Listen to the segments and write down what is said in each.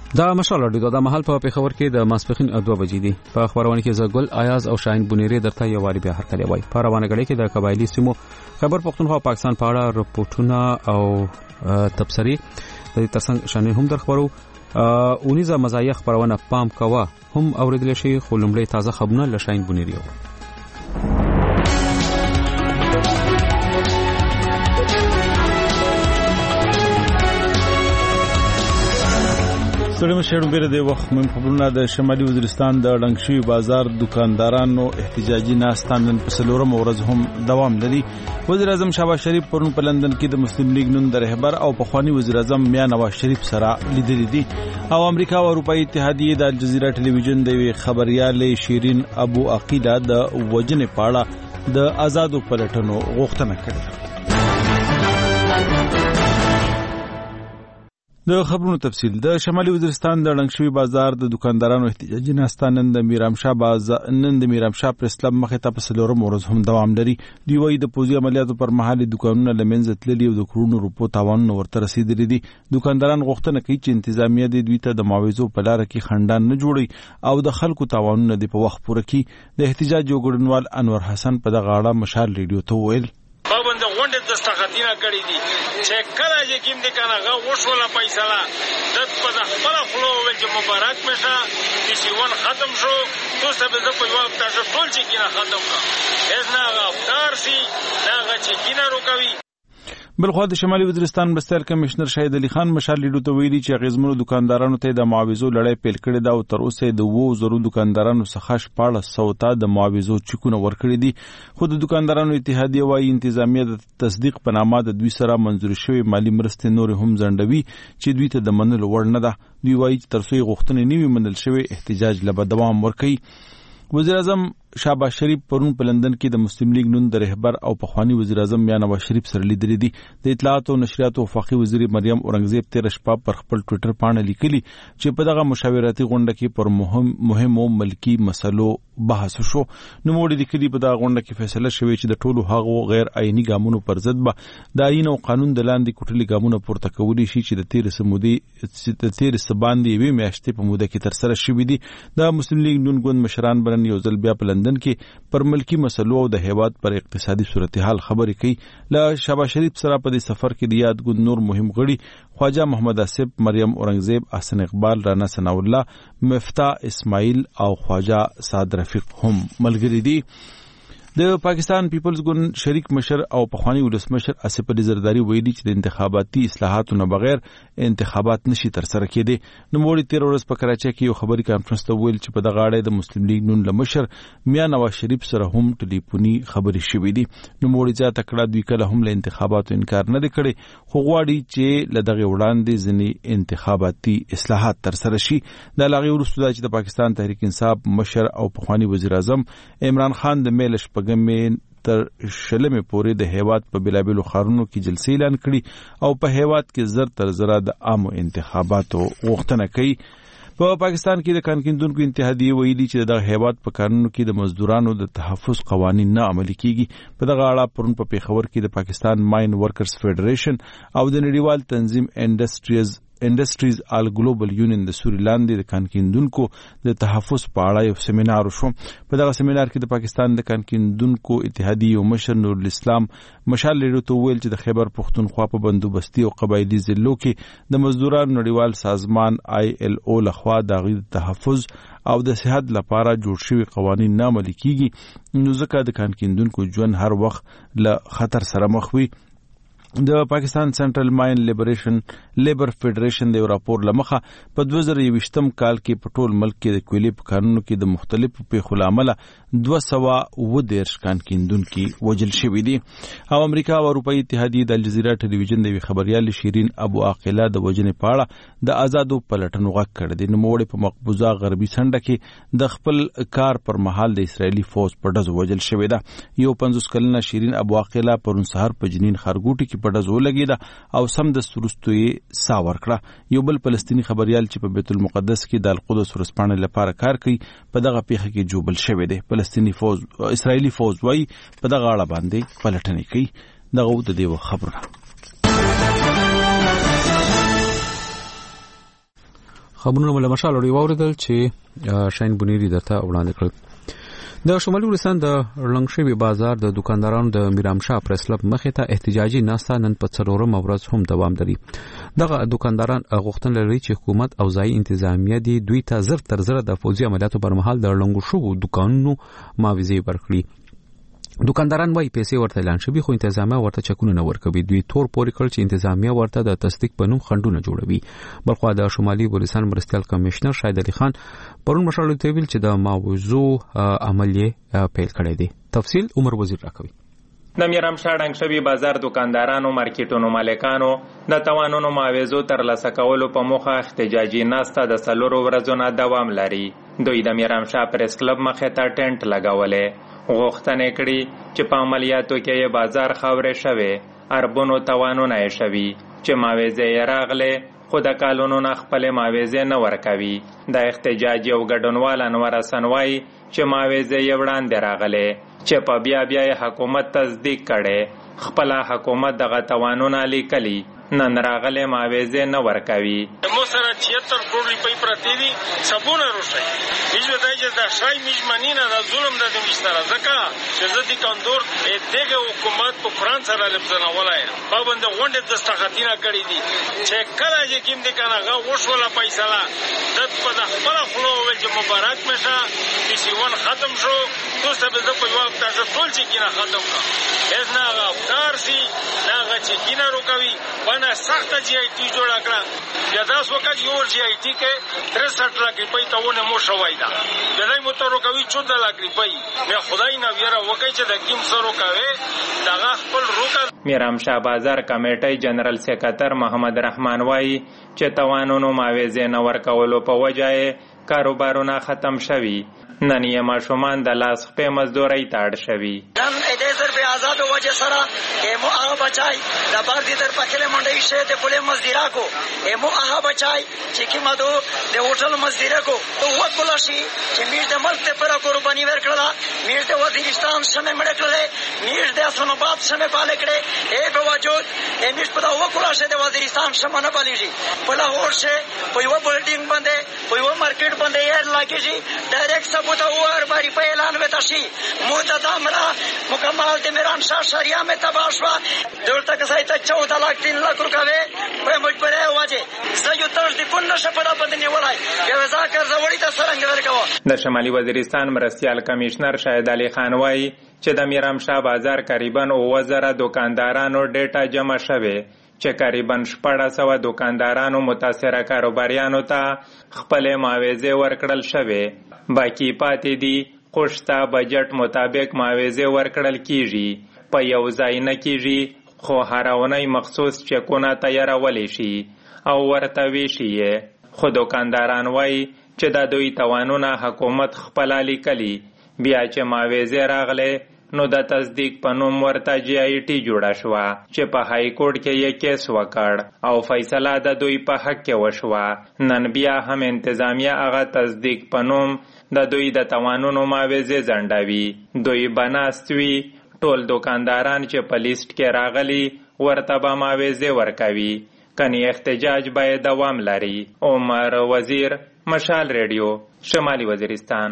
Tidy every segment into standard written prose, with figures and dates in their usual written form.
دا مشال رادیو د محل په پیښور کې د ماسپخین 2 بجې دي. په خبرونه کې زګل ایاز او شاهین بنيري درته یو واری بیا هرکلی وای. په روانه غړي کې د قبایلی سیمو خبر پښتونخوا پاکستان په اړه رپورټونه او تبصری د ترڅنګ شانې هم در خبرو. اونیزه مزایخ خبرونه پام کوا هم اوریدل شي خو لمړی تازه خبرونه له شاهین بنيري. سړی مشر بیره د وخت من خبرونه د شمالي وزیرستان د ډنګشي بازار دکاندارانو احتجاجي ناستاندن په سلورم ورځ هم دوام لري. وزیر اعظم شهباز شریف پرون په لندن کې د مسلم لیگ نون د رهبر او پخوانی وزیر اعظم میا نواز شریف سره لیدلې دي او امریکا او اروپאי اتحادیه د الجزیره ټلویزیون د خبريال شیرین ابو عقیله د وجنې پاړه د آزادو پلټنو غوښتنه کړې. د خبرونو تفصیل د شمالي وزیرستان د ډنګشوي بازار د دکاندارانو احتجاجي ناستان د میرامشاه بازار نن د میرامشاه پریس کلب مخې ته په سلورم ورځ هم دوام لري. دی وایي د پوځي عملیاتو پر مهال دکانونه لمنځه تللي او د کروڑونو روپو تاوانونه ورته رسیدلي دي. دکانداران غوښتنه کوي چې انتظامیه د دوی ته د معاوضو په لار کې خندان نه جوړي او د خلکو تاوانونه د په وخت پوره کړي. د احتجاج وګړنوال انور حسن په دغه اړه مشال ریډیو ته وویل باندې غونډه دستخطینه کړې دي چې کله چې کوم د کنه غو وشوله فیصله د په خپل خلو ول چې مبارک مشه چې سیون ختم شو تو سبه د په وخت تاسو ټول چې کینه ختم کا اس نه غفار سي دا چې کینه روکوي. بلخو د شمالي وزیرستان بستر کمشنر شهید علي خان مشال لیدو ته ویلي چې غزمنو دکاندارانو ته د معاوضو لړۍ پیل کړې ده او تر اوسه د 200 دکاندارانو څخه 1400 ته د معاوضو چکونه ورکړي دي. خو د دکاندارانو اتحادیه وايي انتظامیه د تصدیق په نامه د دوی سره منزور شوی مالی مرستې نور هم ځنډوي چې دوی ته د منلو وړ نه ده. دوی وايي چې تر څو غوښتنې نیوي منل شوی احتجاج له دوام ورکړي. وزیر اعظم شهباز شریف پرون په لندن کې د مسلم لیگ نون د رهبر او پخوانی وزیر اعظم میا نواز شریف سره لیدلې دي. د اطلاعات او نشریات او وفاقي وزیر مریم اورنګزیب تیر شپه پر خپل ټوئیټر باندې لیکلي چې په دغه مشاورتي غونډه کې پر مهمو ملکی مسلو بحث وشو. نو موږ لیکلي په دغه غونډه کې فیصله شوې چې د ټولو هغو غیر آئینی ګامونو پر ضد به د آئین او قانون د لاندې کوټلي ګامونه پورته کولی شي چې د تیر سباندې وی میاشتې په موده کې تر سره شوې دي. د مسلم لیگ نون ګوند مشران برن یو ځل بیا په لندن کې پر ملکی مسلو او د هیواد پر اقتصادي صورتحال خبرې کوي. له شهباز شریف سره په دې سفر کې د یاد ګوند نور مهم غړي خواجه محمد آصف، مریم اورنګزیب، احسن اقبال، رانا ثنا الله، مفتاح اسماعیل او خواجه سعد رفیق هم ملګري دي. د پاکستان پیپلز ګوند شریک مشر او پخوانی ولسمشر اسف علي زرداری ویلي چې د انتخاباتي اصلاحاتو نه بغیر انتخابات نشي تر سره کېدی. نو موږ تیر ورځ په کراچۍ کې یو خبري کانفرنس ته ویل چې په دغه اړه د مسلم لیگ نون لمشر میا نواز شریف سره هم ټلیفوني خبري شوې دي. نو موږ ځا تکړه دوی کله هم له انتخاباتو انکار نه کړي خو غواړي چې له دغه وړاندې ځنی انتخاباتي اصلاحات تر سره شي. د لاغي ورسره چې د پاکستان تحریک انصاف مشر او پخوانی وزیر اعظم عمران خان د میلش پګمې تر شلمې پورې د هیواد په بلابلو خارونو کې جلسې اعلان کړي او په هیواد کې زر تر زره د عامو انتخاباتو غوښتنه کوي. په پاکستان کې د کانکیندونکو اتحادیه ویلي چې د هیواد په قانونو کې د مزدورانو د تحفظ قوانین نه عملي کیږي. په دغه اړه پرون په پیښور کې د پاکستان ماین ورکرز فدریشن او د نړیوال تنظیم انډسټریز آل ګلوبل یونین د سوري لاندې د کانکیندونکو د تحفظ په اړه یو سیمینار وشو. په دغه سیمینار کې د پاکستان د کانکیندونکو اتحادیه مشر نور الاسلام مشال لیدو ته ویل چې د خیبر پښتونخوا په بندوبستي او قبایلی ضلعو کې د مزدورانو نړیوال سازمان ILO لخوا د غیر تحفظ او د صحت لپاره جوړ شوی قوانین نه عملي کیږي. نو ځکه د کانکیندونکو ژوند هر وخت له خطر سره مخ وي. د پاکستان سنټرل ماین لیبر فدریشن د راپور لمخه په 2020 کال کې په ټول ملک کې د کویلې په قانونو کې د مختلفو پیښو لامل 210 کانکیندونکو وژل شوي دي. او امریکا او اروپאי اتحادیه د الجزیره ټلویزیون د خبريال شیرین ابو عقیله د وژنې پاړه د آزادو پلټنو غږ کړ دي. نو موږ په مقبوضه غربي سنډه کې د خپل کار پر مهال د اسرایلی فوج په ډزو وژل شوی ده. یو 50 کلنه شیرین ابو عقیله پرون سحر په جنین خرګوټي کې په ډزو لګیده او سم د سروستوي سا ورکړه. یو بل فلسطینی خبريال چې په بیت المقدس کې د القدس ورسپانې لپاره کار کوي په دغه پیښه کې جوبل شوی دی. فلسطینی فوج اسرایلی فوج وايي په دغه اړه باندې پلټنې کوي. دغه د دې خبرونه خبرونه مله مشال لري ووردل چې شاین بنيري درته وړاندې کړل. د شمالي ولستان د رلنګشوي بازار د دکاندارانو د میرامشاه پریس کلب مخې ته احتجاجي ناسته نن په 4 ورځ هم دوام لري. دغه دکانداران غوښتنه لري چې حکومت او ځایي انتظامیه دي دوی ته زر تر زر د فوزي عملیاتو پر مهال د رلنګشوو دکانونو معاوضه ورکړي. دکانداران وايي پیسې ورته اعلان شوي خو انتظامیه ورته چکونه نه ورکوي. دوی تور پورې کړ چې انتظامیه ورته د تصدیق په نوم خندونه جوړوي. بلخو د شمالي ولستان مرستیال کمشنر شاهد علي خان پرون مشال ته ویل چې د معاوضو عملیه پیل کړی دی. تفصیل عمر وزیر راکوي. د میرامشاه ډنګشوي بازار دکاندارانو مارکیټونو مالکانو د توانونو معاوضو ترلاسه کولو په موخه احتجاجي ناسته د 4 ورځو نه دوام لري. دوی د میرامشاه پریس کلب مخې ته ټینټ لګولې. غوښتنه کړي چې په عملیاتو کې یې بازار خاورې شوي اربونو توانونه یې شوي چې معاوضه یې راغله خو د کالونو نه خپل معاوضه نه ورکوي. د احتجاج یو ګډونوال انور حسن وایي چې معاوضه یې وړاندې راغله چې په بیا حکومت تصدیق کړي. خپل حکومت دغه توانونه لیکلي نن راغله معاوضه نه ورکوي. مو سره 76 کروڑ روپۍ پرتی دي سبونه روشي هیڅ ودای چې دا شای میجمنینه د ظلم د مشتره زکه چې زدي کاندور دغه حکومت په فرانس سره لبزنه ولای پابند غونډه د استخاتینه کړی دي چې کله چې کیم دي کنه غو وشوله پیسې د په خپل خلو ول چې مبارک مشه چې ختم شو دوسته به په وخت ته ټول چې کینه ختم کا اس نه غفار سي نه چې کینه روکوي ونه سخت جی آی ټی جوړ کړه یا داس وکړ یو جی آی ټی کې 63 لک روپۍ ته ونه مو شوای دا دای مو ته روکوي 14 لک روپۍ مې خدای نه ویره وکړي چې د کیم سره روکوي دا خپل روکا. میرامشاه بازار کمیټي جنرال سیکریټر محمد رحمان وایي چې توانونو معاوضه نه ورکولو په وجه کاروبارونه ختم شوي. نن یې ماشومان د لاس په مزدورۍ ته اړ شوي. نن دې سر په آزاد وجه سره مو هغه بچای د بار دې تر پکله منډي شه د کله مزدورا کو مو هغه بچای چې کی مدو د هوټل مزدورا کو او وکړه شي چې میر د ملک ته پر قرباني ورکړه میر د وزیرستان سمې مړ کړل میر د اسلامآباد سمې پاله کړې په وجود میر په وکړه شه د وزیرستان سمې نه پاليږي په لاهور شه په یو بلډینګ باندې په یو مارکیټ باندې یې لاګيږي ډایرکټ بوتا اور باری په اعلان وتاشي مدد امرا مکمل د میرامشاه شریعه میں تباشوا دولت کسای ته 14 लाख 3 लाख روپے په مجبره واجه سيو تر دې پونه شپړه بدني ولای یو ځکه زوړی ته سرنګ ورکو. د شمالي وزیرستان مرستیال کمشنر شاهد علي خان وایي چې د میرامشاه بازار تقریبا 2000 دکاندارانو ډیټا جمع شوه چې تقریبا 1400 دکاندارانو متاثره کاروباریانو ته خپل معاوضه ورکړل شوه. باقی پاتې دي قشته بجټ مطابق معاوضه ورکړل کیږي په یو ځای نه کیږي خو هراونی مخصوص چکونه تیارول شي او ورته ویشي. خو دکانداران وایي چې د دوی توانونه حکومت خپل لیکلي بیا چې معاوضه راغله نو د تصدیق په نوم ورته جی آی ټی جوړه شوه چې په های کورټ کې یې کیس وکړ او فیصله د دوی په حق کې وشوه. نن بیا هم انتظامیه هغه تصدیق په نوم د دوی د توانونو معاوضه ځنډوي. دوی بناستوي ټول دکانداران چې په لیست کې راغلي ورته به معاوضه ورکوي کني احتجاج باید دوام لري. عمر وزیر مشال ریډیو شمالي وزیرستان.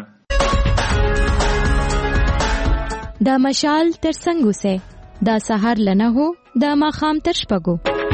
دا مشال تر څنګه سه دا سحر لنه هو دا ماخام تر شپګو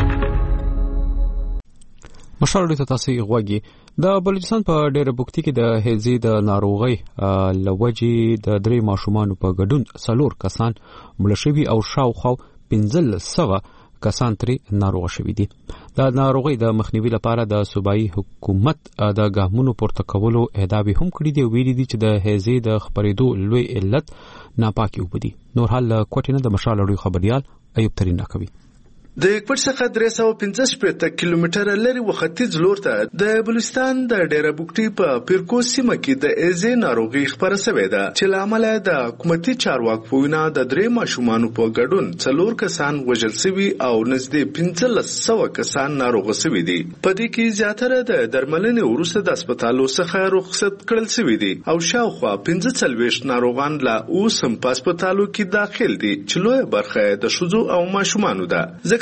مشال ته تاسو غوږی. د بلوچستان په ډېر بوکتی کې د هیزي د ناروغي لوجي د درې ماشومان په ګډون 4 کسان مړ شوي او شاوخوا 1500 کسان ترې ناروغ شوي دي. د ناروغي د مخنیوي لپاره د صوبایي حکومت د ګامونو پورته کولو اهداف هم کړی دی. ویلي دي چې د هیزي د خبرېدو لوی علت ناپاکي وبدي. نور حال کوټینه د مشال لوی خبريال ایوب ترين راکوي. د یکپټ څخه 315 کیلومتره لري وختیځ لور ته د بلوچستان د ډیره بوکټي په پیرکو سیمه کې د ایزي ناروغي خبره شوې ده چې لامل د حکومتي چارواکو نه د درې ماشومان په ګډون 4 کسان وژل شوي او نږدې 1500 کسان ناروغ شوي دي. په دې کې زیاتره د درملنې وروسته د هسپتالو څخه رخصت کړل شوي دي او شاوخوا 45 ناروغان لا اوس هم په هسپتالو کې داخل دي چې لویه برخه د ښځو او ماشومانو ده.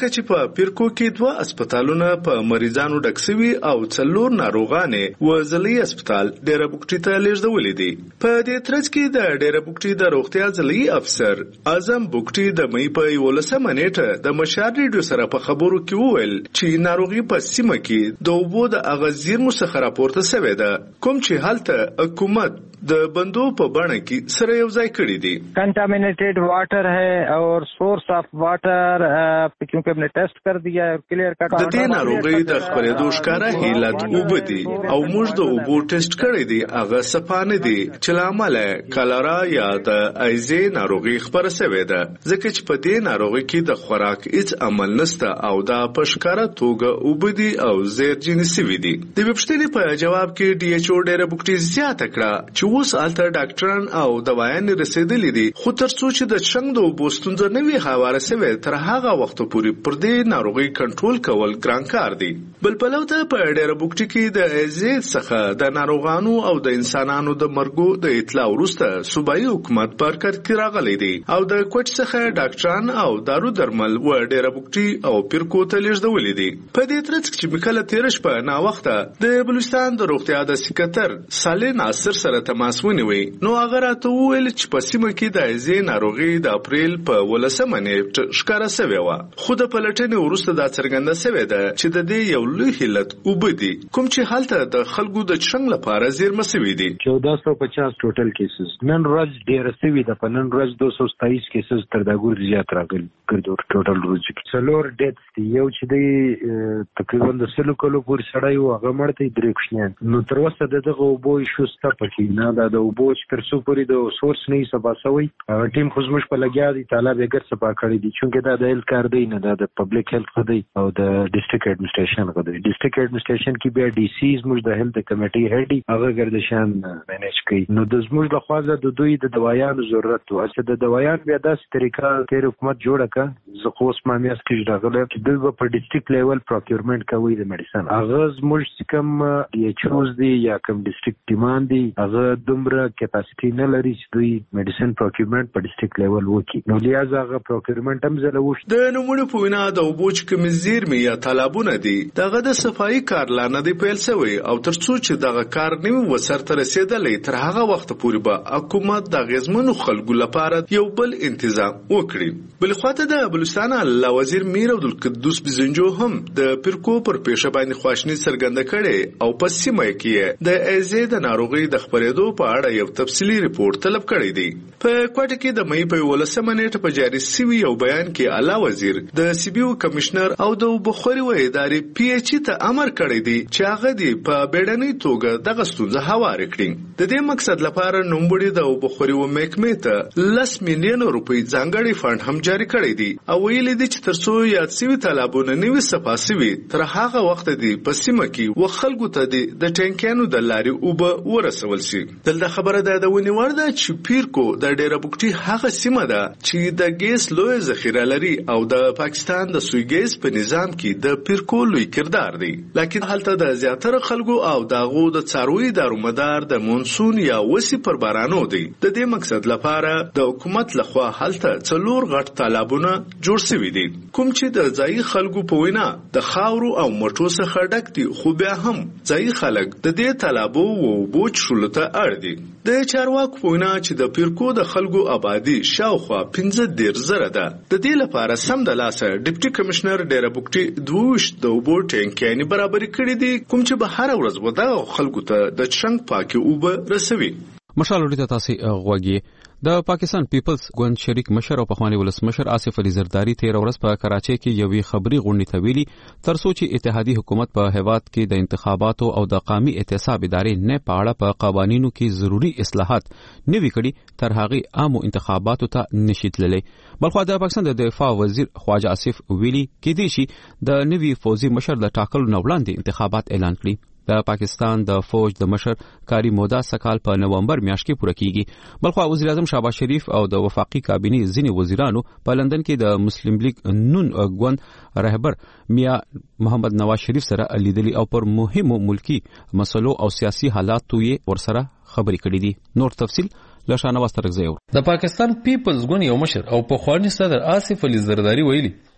ځکه چې په پیرکو کې 2 هسپتالونه په مریضانو ډک شوي او 4 ناروغانې وزلي هسپتال ډیره بوکټي ته لیږدولې دي. په دې ترڅ کې د ډیره بوکټي د روغتیا ځلي افسر اعظم بوکټي د مې په 11 نیټه د مشال ریډیو سره په خبرو کې وویل چې ناروغي په سیمه کې د اوبو د اغازیر مڅخه راپورته شوې ده، کوم چې حالت حکومت د بندو په بڼه کې سره یو ځای کړی دي. کنټامینیټډ واټر ہے اور سورس اف واټر کیونکہ ہم نے ټیسټ کر دیا ہے کلیئر کټ. د دې ناروغي د خپرېدو ښکاره هیلت اوبه دي او موږ د اوبو ټیسټ کړی دي، هغه صفانه دي چې لامل کالرا یا د ایزي ناروغي خبره شوې ده، ځکه چې په دې ناروغي کې د خوراک هیڅ عمل نشته او دا په ښکاره توګه اوبه دي او زیر جنسي وي دي. د وبښتنې په جواب کې ډي ایچ او ډیره بوکټي زیاته کړه چې اوس الته ډاکټران او دوايانې رسیدلې دي، خو تر څو چې د څنګه د اوبو ستونزه نه وي هواره شوې تر هغه وخت پورې پر دې ناروغي کنټرول کول ګران کار دی. بل پلو ته په ډیره بوکټي کې د ایزید څخه د ناروغانو او د انسانانو د مرګو د اطلاع وروسته صوبایي حکومت پر کار کې راغلی دی او د کوټ څخه ډاکټران او دارو درمل و ډیره بوکټي او پیرکو ته لیږدولې دي. په دې ترڅ کې مکله تیرش په نا وخته د بلوچستان د روغتیا د سکرټر صالح ناصر سره تماس ونیوي، نو هغه راته وویل چې په سیمه کې د ایزي ناروغي د اپریل په 11 نیټه ښکاره شوې وه، خو د پلټنې وروسته دا څرګنده شوې ده چې د دې یو لوی علت اوبه دي، کوم چې هلته د خلکو د څنګ لپاره زیرمه شوي دي. 1450 ټوټل کیسز نن ورځ ډېر شوي ده، په نن ورځ 227 کیسز تر دا ګور زیات راغلي ګرځو ټوټل ورځ کې 4 ډیتس دي، یو چې دی تقریبا د 100 کلو پورې سړی و هغه مړ دی 3 کوشنیان. نو تر اوسه دغه اوبو ایشو سته پکې نه د اوبو چې تر څو پورې د سورس نه سبا سوی ټیم خو زموږ په لګیا دي طالب یې ګر سبا کړی دي، چونکه دا د هیلث کار دی نه د پبلک هیلث خدای او د ډیسټریکټ ایډمنسټریشن خدای. ډیسټریکټ ایډمنسټریشن کې بیا ډي سی زموږ د هیلث کمیټي هډ دی هغه ګردشان مینیج کوي. نو د زموږ د خواځه د دوی د دوايانو ضرورت و چې د دوايان بیا داسې طریقه تیر حکومت جوړه کا زه خو اوس مامیاس کې راغله چې دوی په ډیسټریکټ لیول پروکیورمنت کوي د میډیسن، هغه زموږ کوم ډي ایچ اوز دی یا کوم ډیسټریکټ ډیماند دی هغه دومره کیپاسټي نه لري چې دوی میډیسن پروکیورمنت په ډیسټریکټ لیول وکړي، نو لہذا هغه پروکیورمنت هم زله وشو. د نمونه په وینا د اوبو چې کوم زیرمې یا تالابونه دي دغه د صفایي کار لا نه دی پیل شوی او تر څو چې دغه کار نیمه وسرته رسیدلې تر هغه وخت پورې به حکومت د غزمنو خلکو لپاره یو بل تنظیم وکړي. بل خواته د بلوچستان الله وزیر میر عبدالقدوس بزنجو هم د پیرکو پر پیښه باندې خواشنی څرګنده کړي او په سیمه کې د ایزي د ناروغي د خپرېدو په اړه یو تفصیلی ریپورت طلب کړی دی. په کوټه کې د مې په 11 نیټه په جاري سوي یو بیان کې الله وزیر د سی بي او کمشنر او د بخوري و ادارې پی ایچ ته امر کړی دی چې هغه دی په بیړنۍ توګه دغه ستونزه هوار کړي. د دې مقصد لپاره نوموړي د بخوري و محکمې ته 10 میلیون روپۍ ځانګړي فند هم جاری کړی دی او ویل دي چې ترڅو یاد سوي طالبونه نیوي صفاسوي تر هغه وخت دی په سیمه کې و خلکو ته د ټینکانو د لارې اوبه ورسول شي. دلته خبره ده د ونیوړ ده چې پیرکو د ډیره بوکټي هغه سیمه ده چې د ګیس لوی ذخیره لري او د پاکستان د سوی ګیس په نظام کې د پیرکو لوی کردار دی، لکه هلته د زیاتره خلکو او دغه د څاروي دارومدار د مونسون یا وسی پر بارانو دی. د دې مقصد لپاره د حکومت لخوا هلته 4 غټ تالابونه جوړ شوي دي کوم چې د ځای خلکو په وینا د خاورو او مټو څخه ډک دي، خو بیا هم ځای خلک د دې تالابو او بوج شولته اړ دي. د چارواکو په وینا چې د پیرکو د خلکو آبادی شاوخوا 15,000 ده. د دې لپاره سم د لاسه ډیپټي کمشنر ډیره بوکټي 22 د اوبو ټینکانې برابر کړي دي کوم چې به هر ورځ ودا خلکو ته د څنګه پاکي اوبه رسوي. مشال وړي ته تاسو غوږی د پاکستان پیپلز ګوند شریک مشر او پخوانی ولسمشر آصف علي زرداری 13 ورځ په کراچۍ کې یوې خبري غونډې ته ویلي ترڅو چې اتحادیه حکومت په هیواد کې د انتخاباتو او د قومي احتساب ادارې نه پاړه په قوانینو کې ضروری اصلاحات نوي کړي تر هغه عامو انتخاباتو ته نشیتللې. بلخو د پاکستان د دفاع وزیر خواجه آصف ویلي کې دي چې د نوي فوزي مشر د ټاکلو نه وړاندې انتخابات اعلان کړي. د پاکستان د فوج د مشر کاری موده سکال په نومبر میاشت کې پوره کیږي. بلخو وزیر اعظم شهباز شریف او د وفاقي کابینه ځینې وزیرانو په لندن کې د مسلم لیگ نون ګوند رهبر میا محمد نواز شریف سره لیدلي او پر مهمو ملکی مسلو او سیاسي حالاتو یې ورسره خبرې کړې دي. نور تفصيل لشانه واسترګ زیو. د پاکستان پیپلز ګوند یو مشر او پخوانی صدر آصف علي زرداری ویلي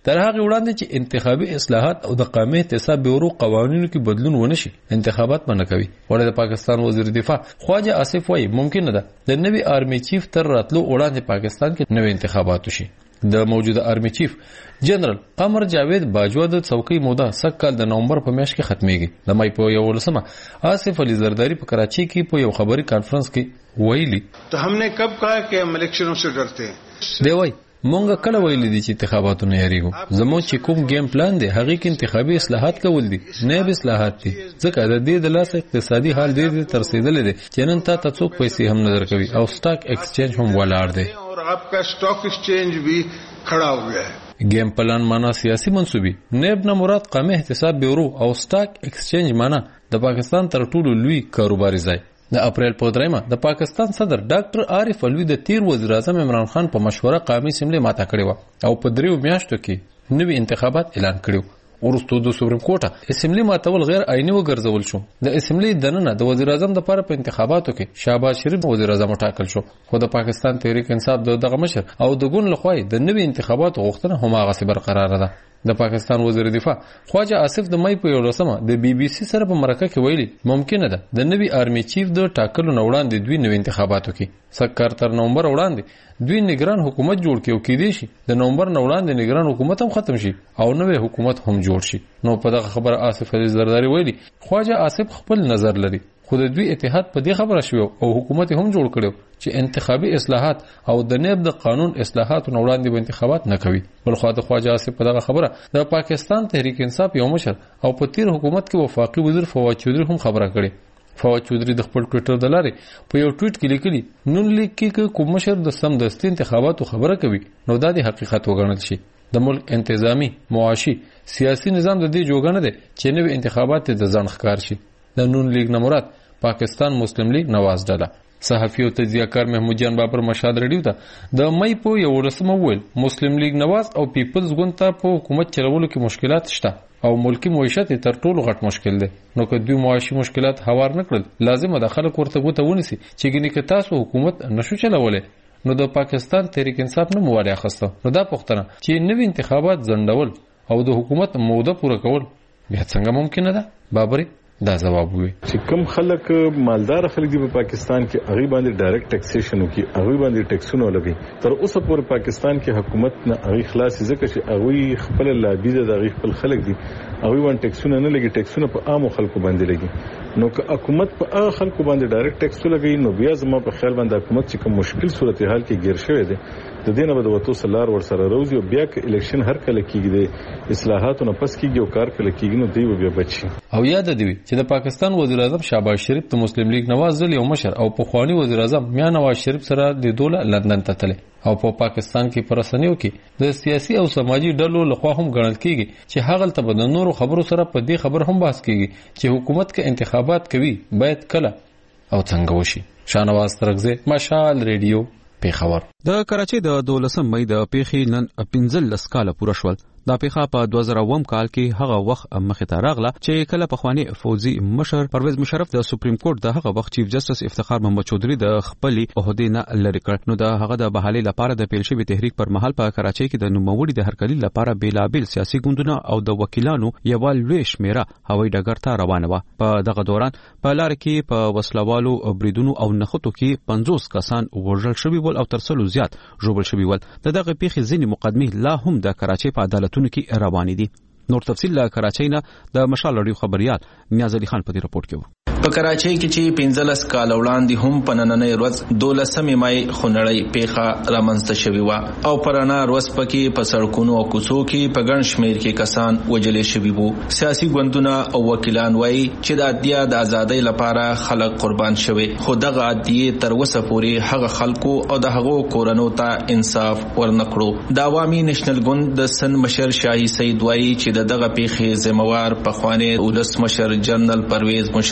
تر هغه وړاندې چې انتخابي اصلاحات او د قومي احتساب بیورو قوانینو کې بدلون ونشي انتخابات باندې کوي. ولې د پاکستان وزیر دفاع خواجه آصف وایي ممکن ده د نوي آرمي چیف تر راتلو وړاندې پاکستان کې نوي انتخابات وشي. د موجوده آرمي چیف جنرال قمر جاوید باجوا د څوکۍ موده سکهال د نومبر په میاشت کې ختميږي. د مای په 11 آصف علي زرداری په کراچي کې په یو خبري کانفرنس کې ویلي ته हमने कब कहा कि हम इलेक्शनों से डरते हैं. دی وای مونږ کله ویل دي چې انتخاباتو نه یریږو. زموږ چې کوم گیم پلان دی هغه کې انتخابي اصلاحات کول دي نه به اصلاحات دي. ځکه د دې د لاس اقتصادي حال ډېر ترسیدل دي چې نن ته څوک پیسې هم نظر کوي او سٹاک ایکسچینج هم ولاړ دی और आपका स्टॉक एक्सचेंज भी खड़ा हो गया है. گیم پلان معنا سیاسي منسوبي نیب نه مراد قومي احتساب بیورو او سٹاک ایکسچینج معنا د پاکستان تر ټولو لوی کاروباري ځای. د اپریل په 3 د پاکستان صدر ډاکټر عارف علوی د تیر وزیر اعظم عمران خان په مشوره قومي اسمبلی ماته کړې و او په 3 میاشتو کې نوي انتخابات اعلان کړو. ورستو د سپریم کورټ اسمبلی ماتول غیر عیني وګرځول شو. د اسمبلی دننه د وزیر اعظم د لپاره په انتخاباتو کې شهباز شریف وزیر اعظم ټاکل شو. خو د پاکستان تحریک انصاف دغه مشر او د ګوند لخوا د نوي انتخاباتو غوښتنه هم هغه برقرار ده. د پاکستان وزیر دفاع خواجه آصف د مای په 11 د بي بي سي سره په مرکه کې ویلي ممکنه ده د نوي آرمي چیف د ټاکلو نه وړاندې دوی نوي انتخاباتو کې سکهال تر نومبر وړاندې دوی نگران حکومت جوړ کړي او کې دي شي د نومبر نه وړاندې نگران حکومت هم ختم شي او نوې حکومت هم جوړ شي. نو په دغه خبره آصف علي زرداری ویلي خواجه آصف خپل نظر لري خو د دوی اتحاد په دې خبره شو او حکومت هم جوړ کړو چې انتخابي اصلاحات او د نیب د قانون اصلاحات نه وړاندې به انتخابات نه کوي. بل خو د خواجه آصف په دغه خبره د پاکستان تحریک انصاف یو مشر او په تیر حکومت کې وفاقي وزیر فواد چودري هم خبره کړې. فواد چودري د خپل ټوئیټر د لارې په یو ټویټ کې لیکلي نون لیک کې کوم مشر د سمدستي انتخاباتو خبره کوي نو دا د حقیقت وګڼل شي. د ملک انتظامی معاشي سیاسي نظام د دې جوګنه ده چې نوې انتخابات د ځان ښکار شي. د نون لیگ نه مراد پاکستان مسلم لیگ نواز ډله. صحافي او تجزیه‌کار محمود جان بابر مشهد رډیو ته د مې په 11 ویل مسلم لیگ نواز او پیپلز ګوند ته په حکومت چلولو کې مشکلات شته او ملکی معیشت تر ټولو غټ مشکل دی. نو که دوی معاشي مشکلات هوار نکړل لازم ده خلک ورته غوته ونیسي چې ګینه که تاسو حکومت نشو چلولای نو د پاکستان تحریک انصاف نه مواله اخسته. نو دا پوښتنه چې نوې انتخابات ځنډول او د حکومت موده پوره کول بیا څنګه ممکن ده؟ بابري دا جواب وي چې کوم خلک مالدار خلک دی په پاکستان کې هغه باندې ډایرکټ ټیکسیشن وکي هغه باندې ټیکسونه لګي تر اوسه پورې پاکستان کې حکومت نه هغه خلاص ځکه چې هغه خپل لابي د هغه خپل خلک دي هغه باندې ټیکسونه نه لګي ټیکسونه په عام خلکو باندې لګي. نو که حکومت په هغه خلکو باندې ډایرکټ ټیکس لګي نو بیا زما په خیال باندې حکومت چې کوم مشکل صورتحال کې گیر شوی دی د دینه به د وته سلار ور سره روزي او بیا ک الیکشن هر کله کېږي اصلاحاتو نه پس کېږي او کار کله کېږي نو دی بیا بچي. او یاد دی چې د پاکستان وزیر اعظم شهباز شریف د مسلم لیگ نواز زلی او مشر او په خواني وزیر اعظم میا نواز شریف سره د دوله لندن ته تله او په پاکستان کې پرسنیو کې د سیاسي او سماجی ډلو لخوا هم ګڼل کېږي چې هغه ته د نورو خبرو سره په دې خبر هم بحث کېږي چې حکومت کې انتخابات کوي باید کله او څنګه وشي. شانواز ترغزه مشال ریډیو پیښور. د کراچۍ د 12 مې د پیښې نن 15 کاله پوره شول. دا پیښه په 2000 کال کې هغه وخت مخې ته راغله چې کله پخوانی فوزي مشر پرویز مشرف د سپریم کورټ د هغه وخت چیف جسټس افتخار محمد چودري د خپل عہدې نه لری کړ. نو د هغه د بحالي لپاره د پیل شوی تحریک پر مهال په کراچۍ کې د نوموړي د هرکلي لپاره بیلابل سیاسي ګوندونه او د وکیلانو یو لوی شمیره هوایي ډګر ته روانه و. په دغه دوران په لار کې په وسلوالو بریدونو او نخښتو کې 50 کسان وژل شوي ول او تر 100 زیات ژوبل شوي ول. دغه پیښې ځینې مقدمې لا هم د کراچۍ په عدالتونو کې روانې دي. نور تفصیل له کراچۍ نه د مشال رادیو خبريال نیاز علي خان په دې رپورت کې و. په کراچۍ کې چې 15 کال وړاندې هم په نننۍ ورځ 12 مای خونړۍ پیښه رامنځته شوې و او پرانا ورځ پکې په سړکونو او کوڅو کې په ګڼ شمېر کې کسان وژل شوي وو. سیاسي ګوندونه او وکیلان وایي چې د ادعیا د ازادۍ لپاره خلک قربان شوي خو دغه ادعیې تر اوسه پورې هغه خلکو او د هغو کورنو ته انصاف ورنکړو. د عوامي نېشنل ګوند د سن مشر شاهي سید وایي چې دغه پیښې ذمہوار پخوانی ولس مشر جنرال پرویز مشرف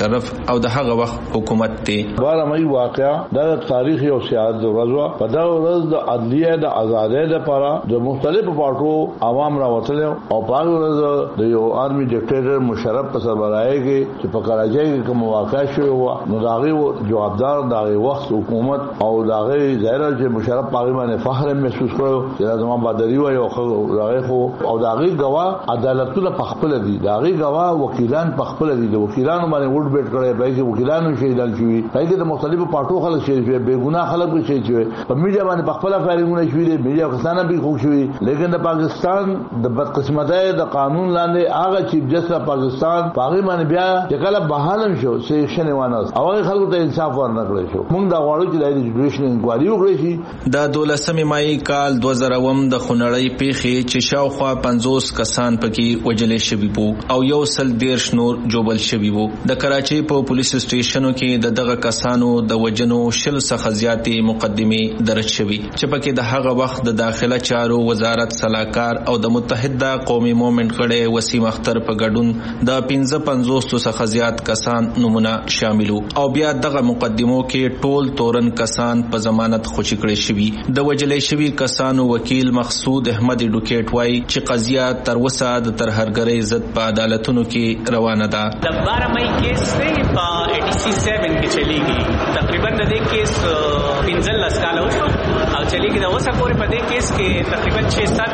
او د هغه وخت حکومت ته 12 مئی واقعا د تاریخ او سیاست ورځ په دا ورځ د عدلیه د آزادۍ لپاره د مختلفو پارټو عوام راوتل او په ورځ د یو آرمي ډیکټیټر مشرف په سربراهي کې چې په کراچۍ کې کوم واقع شوی و نو داغي جوابدار داغي وخت حکومت او داغي ظاهر چې مشرف پارلمان فخر محسوس کړو چې دا زموږ بدري و یو داغي خو او داغي غوا عدالتونه په خپل دي داغي غوا وکیلان په خپل دي د وکیلانو باندې ووټ بیٹ کړي په کې وکیلانو شهیدان شوي په کې د مختلفو پارټو خلک شهید شوي بے ګناه خلک به شهید شوي په میډیا باندې په خپل فایرینګونه شوي دي میډیا کسانه به خوښ شوي لیکن د پاکستان د بدقسمتۍ د قانون لاندې هغه چیف جسټس پاکستان پاغي باندې بیا چې کله بحالم شو سیکشن وانس او خلکو ته انصاف ورنکړي شو موږ دا غواړو چې د جوډیشن انکوایري وکړي شي د 12 مای کال 2000 د خنړی پیخي چې شاوخوا 50 کسان پکې وجلې شوي وو او یو سل 13 نور جوبل شوي وو د کراچۍ په پولیس سټیشنو کې دغه کسانو د وجنو شل څخه زیاتې مقدمه درج شوي چې پکې د هغه وخت د داخله چارو وزارت صلاحکار او د متحده قومي موومېنټ کړه وسیم اختر په ګډون د 55 څخه زیات کسان نمونه شامل او بیا دغه مقدمو کې ټول تورن کسان په ضمانت خوشی کړي شوي د وجلې شوي کسانو وکیل مقصود احمد ډوکیټ وای چې قضیه تر وسه د ترهرګرۍ ضد په عدالتونو کې روانه ده د 12 مئی کیس سے په 87 کې چلیږي تقریبا د دې کیس 15 کال وشو او چلیږي د وسه پورې په دې کیس کې تقریبا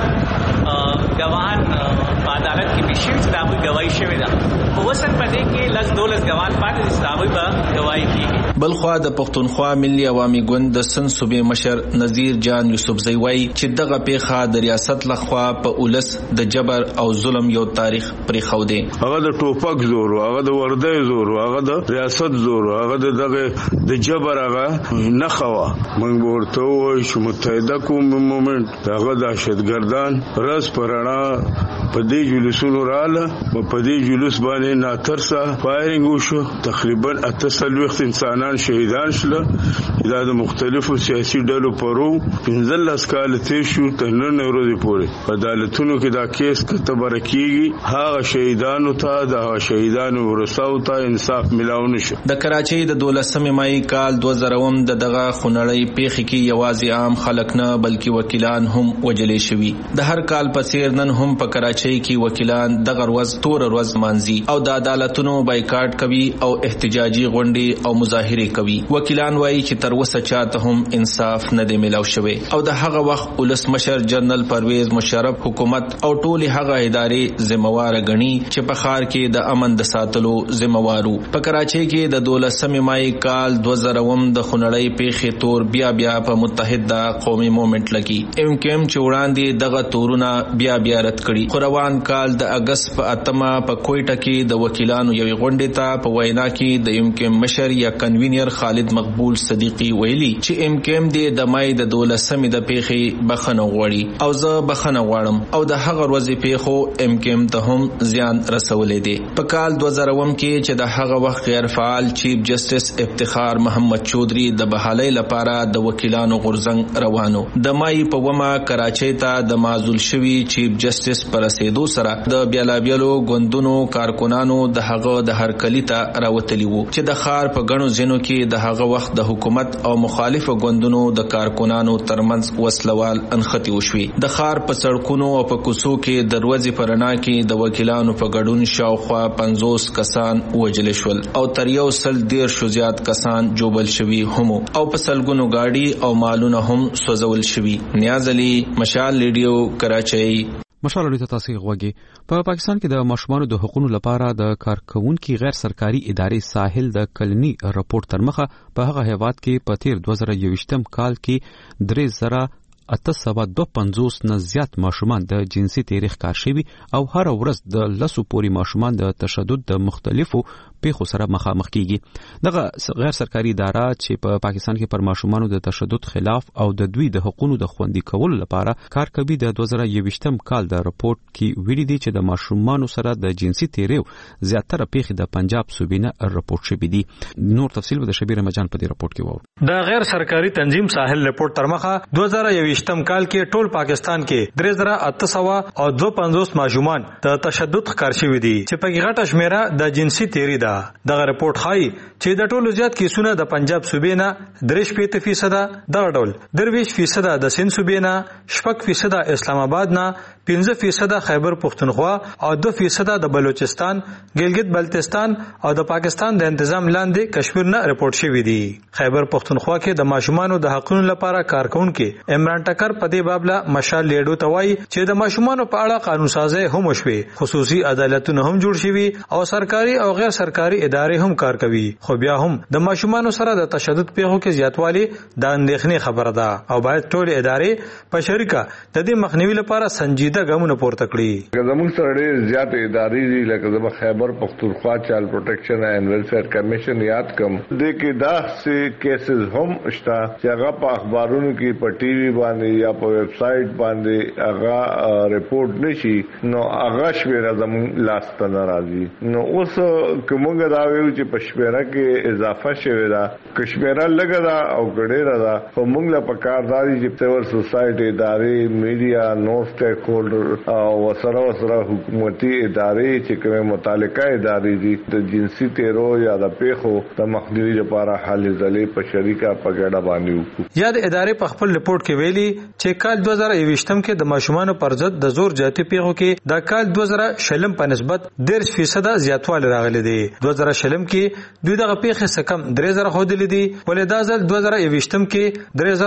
6-7 گواهان په عدالت کې پیش شوي چې دا به گواہی شوی ده په وسه په دې کې لږ 12 گواهان پاتې دي چې به گواہی کیږي بلخوا د پښتونخوا ملي عوامي ګوند د سن صوبې مشر نذیر جان یوسفزئی وای چې دغه پیخه د ریاست لخوا په اولس د جبر او ظلم یو تاریخ پرې خو دی هغه د ټوپک زور هغه د وردی زور هغه د ریاست زور هغه دغه د جبر هغه نه خوا موږ ورته وای چې متحده قوم موومېنټ هغه دهشتګردان رس پرانا په دې جلوسونو رااله په دې جلوس باندې ناترسه فایرینګ وشو تقریبا 38 انسانان شهیدان شول دا د مختلفو سیاسي ډلو پرو 15 کال تیر شو تر نن ورځې پورې عدالتونو کې دا کیس کتب رکیږي هغه شهیدانو ته د شهیدانو ورثو ته انصاف ملاو نشو د کراچۍ د 12 مای کال 2000 دغه خنړی پیخ کې یوازې عام خلک نه بلکې وکیلان هم وجلې شوي د هر کال په څیر نن هم په کراچۍ کې وکیلان دغه ورځ تور ورځ مانځي او د عدالتونو بایکاټ کوي او احتجاجي غونډې او مظاهره کوي وکیلان وایي چې تر اوسه چاته هم انصاف نه دی ملاو شوی او د هغه وخت ولسمشر جنرال پرویز مشرف حکومت او ټول هغه ادارې ذمہوار غني چې په خار کې د امن د ساتلو ذمہوارو په کراچۍ کې د 12 مای کال 2000 د خنړی پیښې تور بیا په متحده قومي موومېنټ لګي MKM چې وړاندې دغه تورونه بیا رد کړي خو روان کال د اگست په 8 په کوټه کې د وکیلانو یوې غونډې ته په وینا کې د MKM مشر یا کنوینر خالد مقبول صدیقی ویلي چې MKM د مای د 12 د پیښې بخنه غوړي او زه بخنه غواړم او د هغه ورځې پیښو MKM ته هم زیان رسولې دي په کال 2000 کې چې د هغه وخت غیر فعال چیف جسټس افتخار محمد چودري د بحالۍ لپاره د وکیلانو غورځنګ روانو د مای په ومه کراچۍ ته د معزول شوی چیف جسټس پر رسیدو سره د بیلابیلو غوندونو کارکونانو د هغه د هرکلی ته راوتلی وو چې د خار په غنو زینو کې د هغه وخت د حکومت او مخالف غوندونو د کارکونانو ترمنځ وسلوال انختی وشوي د خار په سړکونو او په کوڅو کې د ورځې پرنا کې د وکیلانو په ګډون شاوخوا 50 کسان وجل شول او تر یو سل 13 زیات کسان جوبل شوي هم او په سلګونو گاډي او مالونه هم سوځول شوي نیاز علي مشال ریډیو کراچۍ مشال علي تاسو غوږی په پاکستان کې د ماشومانو د حقوقو لپاره د کارکونکو غیر سرکاري ادارې ساحل د کلنی راپورټ تر مخه په هغه هیواد کې په تیر 2021 کال کې 3852 نه زیات ماشومان د جنسي تاریخ کار شوي او هر ورځ د لسو پوري ماشومان د تشدد د مختلفو پیښو سره مخامخ کیږي دغه غیر سرکاري اداره چې په پاکستان کې پر ماشومانو د تشدد خلاف او د دوی د حقوقو د خوندي کولو لپاره کار کوي د 2021 کال د راپورټ کې ویلي دي چې د ماشومانو سره د جنسي تیریو زیاتره پیښې د پنجاب صوبې نه راپورټ شوې دي نور تفصیل به د شبیر مجان په دې راپورټ کې وو د غیر سرکاري تنظیم ساحل راپورټ تر مخه 2021 2023م کال کې ټول پاکستان کې 3852 ماشومان د تشدد ښکار شوي دي چې په غټه شمیره د جنسي تیری ده. دغه رپورت ښایي چې د ټولو زیات کیسونه د پنجاب صوبې نه 63%، دغه ډول 23% د سند صوبې نه، 6% اسلام آباد نه، 15% خیبر پختونخوا او 2% د بلوچستان، ګلګت بلتستان او د پاکستان د تنظیم لاندې کشمیر نه رپورت شوي دي. خیبر پختونخوا کې د ماشومانو د حقوقو لپاره کارکونکو عمران ټکر په دې باب له مشال لیډو ته وایي چې د ماشومانو په اړه قانون سازي هم وشوي، خصوصي عدالتونه هم جوړ شوي او سرکاري او غیر سرکاري ادارې هم کار کوي، خو بیا هم د ماشومانو سره د تشدد پیښو کې زیاتوالی د اندېښنې خبره ده او باید ټول ادارې په شریکه د دې مخنیوي لپاره سنجیده ګامونه پورته کړي. زموږ سره ډېر زیات ادارې دي لکه د خیبر پختونخوا چایلډ پروټیکشن اینڈ ویلفیر کمیشن یاد کم د کې داسې کیسز هم شته چې هغه په اخبارونو کې په ټي وي باندې یا په ویب سټ باندې هغه ریپورت نشي، نو هغه شمیره زموږ لاس ته ناراضي. نو اوس کومه دا ویو چې په شمیره کې اضافه شوی دا کشمیره لګا دا او ګډیره دا په موږ لا په کارداري چې سیول سوسایټي ادارې، میډیا، نو سټیک هولډر او وسره حکومتي ادارې چې کومه متعلقه ادارې دي د جنسي تیرو یا د پیښو د مخنیوي لپاره حل ځلې په شریکه په ګډه باندې وکړو. یا د ادارې په خپل رپورت کې ویلي چې کال 2023م کې د ماشومانو پر ضد د زور جاتي پیښو کې د کال 2020 په نسبت 10% زیاتوالی راغلی دی. 2020 کې دوی دغه پیښې څخه کم 3000 خودلې دي، ولې دا ځل 2023م کې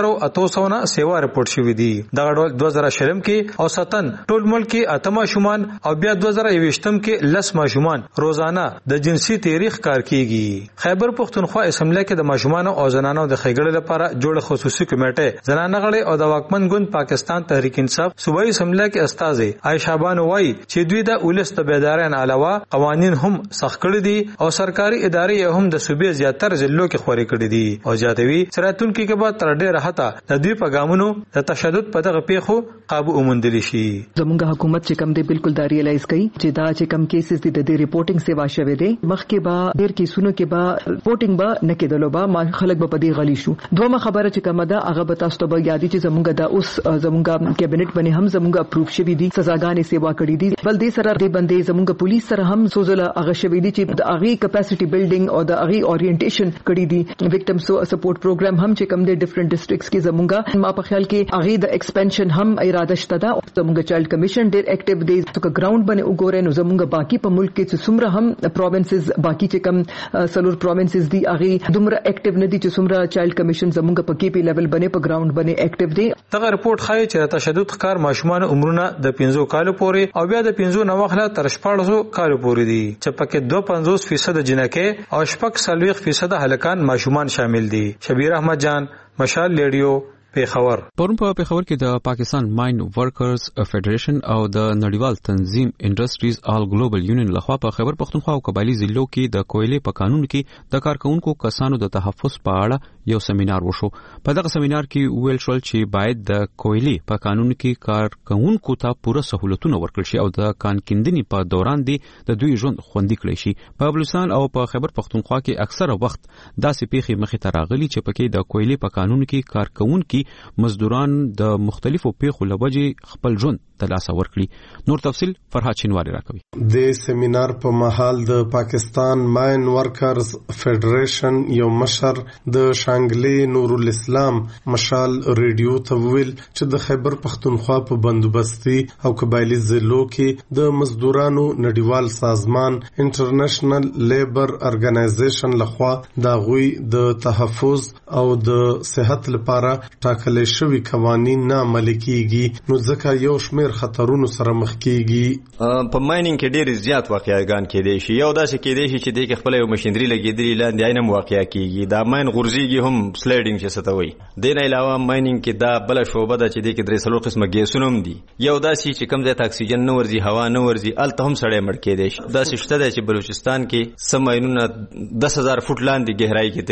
3800 نه سیوا رپورت شوی دی. دغه ډول 2020 کې اوسطن ټول ملک کې 8 ماشومان او بیا 2023م کې 10 ماشومان روزانه د جنسي تاریخ کار کیږي. خیبر پختونخوا اسمبلی کې د ماشومان او زنانو د ښېګړې لپاره جوړ خصوصي کمیټه زنانه غړي او د واکمن ګوند پاکستان تحریک انصاف صوبایي اسمبلی کې استاذ عائشہ بانو وايي چې دوی د ولس د بیدارین علاوه قوانین هم سخت کړی دي او سرکاري ادارې هم د صوبې زیاتره ضلعو کې خوري کړی دي او زیاتوي سراتونکو کې به تر ډېره حتی د دوی په ګامونو د تشدد په دغه پیښو قابو وموندل شي. زموږ حکومت چې کم دی بالکل دا ریلایز کوي چې دا چې کم کیسز دي د ریپورټینګ سیوا شوه دي مخکې به ډېر کیسونو کې به ریپورټینګ به نه کېدلو به خلک به په دې غلي شو. دومره خبره چې کومه ده هغه به تاسو ته یادي چې زموږ د اوس زموږ کابینټ باندې هم زموږ اپروف شوی دي، سزاګانې سیوا کړې دي، بل دې سره دې باندې زموږ پولیس سره هم سوزله هغه شوی دي چې د هغه کیپاسټي بلډینګ او د هغه اورینټیشن کړې دي. وکټم سپورټ پروګرام هم چې کوم د ډیفرنٹ ډسټرکټس کې زموږ ما په خیال کې هغه د ایکسپانشن هم اراده شته ده. زموږ چایلډ کمیشن ډېر اکټیو دی چې ګراوند باندې وګورئ نو زموږ باقي په ملک کې چې څومره هم پروینسز باقي چې کوم سلور پروینسز دي هغه دومره اکټیو نه دي چې څومره چایلډ کمیشن زموږ په کې پی لیول باندې په ګراوند باندې اکټیو دي. دغه رپورت ښایي چې تشدد ښکار ماشومان عمرونه د 15 کالو پورې او بیا د 15 نه واخله تر 14 کالو پورې دي چې پکې 52% جنکې او 40% هلکان ماشومان شامل دي. شبیر احمد جان، مشال ریډیو، پیښور. پرون په پیښور کې د پاکستان ماین ورکرز فدریشن او د نړیوال تنظیم انډستریز آل ګلوبل یونین لخوا په خیبر پختونخوا او قبایلی ضلعو کې د کویلې په قانون کې د کارکونکو کسانو د تحفظ په اړه یو سیمینار وشو. په دغه سیمینار کې ویل شول چې باید د کویلې په قانون کې کارکونکو ته پوره سہولتونه ورکړل شي او د کانکندنې په دوران دی د دوی ژوند خوندي کړی شي. په بلوچستان او په خیبر پختونخوا کې اکثره وخت داسې پیښې مخې ته راغلي چې پکې د کویلې په قانون کې کارکونکو مزدوران د مختلفو پیښو لوجې خپل ژوند ترلاسه ورکړي. نور تفصیل فرهاد شینواری راکوي. د سیمینار په محل د پاکستان ماین ورکرز فدریشن یو مشر د شانګلي نور الاسلام مشال ریډیو ته ویل چې د خیبر پختونخوا په بندوبستي او قبایلی ضلعو کې د مزدورانو نړیوال سازمان انټرنیشنل لیبر ارګنایزیشن لخوا د غوي د تحفظ او د صحت لپاره ټاکل شوی قوانین نه عملي کیږي، نو ځکه یو شمېر خطرونو سره مخ کیږي. په ماینینګ کې ډېر زیات واقعیتګان کېدای شي، یو داسې کېدای شي چې د خپل یو ماشينري لګېدلې لاندې عینم واقعیا کیږي، دا ماین غورځيږي هم سلایډینګ چې ستوي. د نه علاوه ماینینګ کې دا بل شوبه ده چې د کې درې څلور قسمه ګیسونه هم دي، یو داسې چې کم ځای ته اکسیجن نه ورځي، هوا نه ورځي، الته هم سړی مړ کېدای شي. داسې شته چې بلوچستان کې سم ماینونه 10000 فوټ لاندې گہرائی کې تللی دي،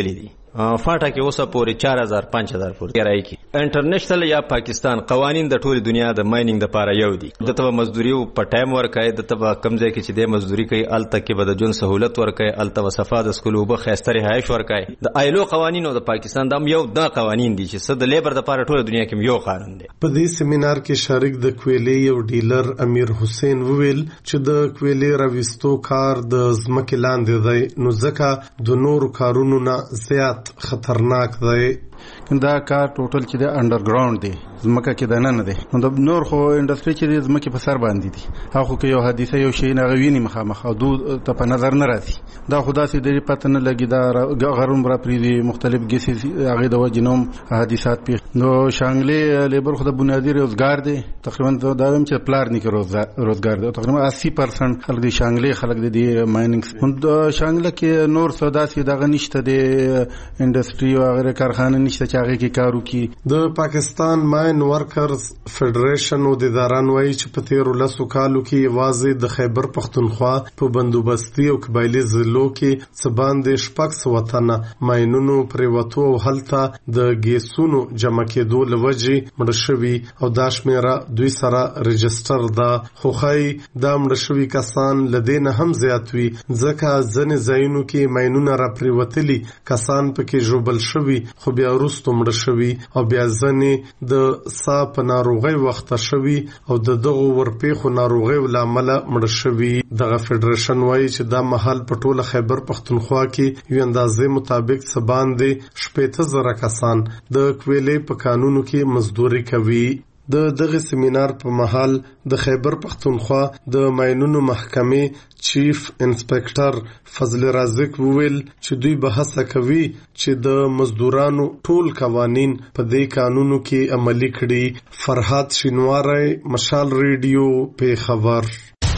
فاټه کې اوسه پورې 4000 5000 پورې کرای کی انټرنیشنل یا پاکستان قوانین د ټول دنیا د مایننګ د پاره یو دي د ته مزدوري په ټایم ورکای د ته کمزې کې چې د مزدوري کوي الته کې به د جون سہولت ورکای الته وصفه د سکول وب خاصه رهایش ورکای د آیلو قوانینو د پاکستان د یو د قوانین دي چې صد لیبر د پاره ټول دنیا کې یو قانون دی. په دې سیمینار کې شریک د کویلې یو ډیلر امیر حسین وویل چې د کویلې راوستو کار د ځمکې لاندې دی نو ځکه د نورو کارونو نه زیات خطرناک دی. دا کار ټوټل چې د انډرګراوند دی زمکه کې د نن دی نو د نور خو انډستری چې د زمکه په سر باندې دي هغه کې یو حادثه یو شی نه غویني مخامخ او دو ته په نظر نه راځي دا خدا سي د پته نه لګي دا غرون را پری مختلف ګیسز هغه د وجنوم حادثات پی نو شانګلې لیبر خو د بنیادی روزګار دی تقریبا دا هم چې پلار نه کې روزګار دی تقریبا 80% خلک د شانګلې خلک د مایننګ د شانګلې کې نور سودا سي دغه نشته د انډستری او غیر کارخانه نشته چې هغه کې کارو کی. د پاکستان ماین ورکرز فدریشن او د اداران وایي چې په تیرو لسو کالو کې واځي د خیبر پختونخوا په بندوبستي او قبایلی ضلعو کې څباندې شپږ وطن ماینونو پریوتو او هلته د ګیسونو جمع کېدو لوجي مړ شوي او دا شمیره دوی سره ريجستر ده خو خای دا مړ شوي کسان لدین هم زیات وي ځکه ځنې ځایونو کې ماینونه را پریوتلي کسان پکې جوبل شوي خو بیا وروسته مړ شوي او بیا ځنې د سا په ناروغۍ وخته شوي او د دغو ورپېښو ناروغۍ لامله مړ شوي. دغه فدریشن وایي چې دا مهال په ټوله خیبر پختونخوا کې یو اندازې مطابق څه باندې 15,000 کسان د کویلې په قانونو کې مزدوري کوي. د دغه سیمینار په محل د خیبر پختونخوا د ماینونو محکمې چیف انسپکټر فضل رازق وویل چې دوی بحث کوي چې د مزدورانو ټول قوانین په دې قانونو کې عملي کړي. فرحات شینواری مشال ریډیو په خبر.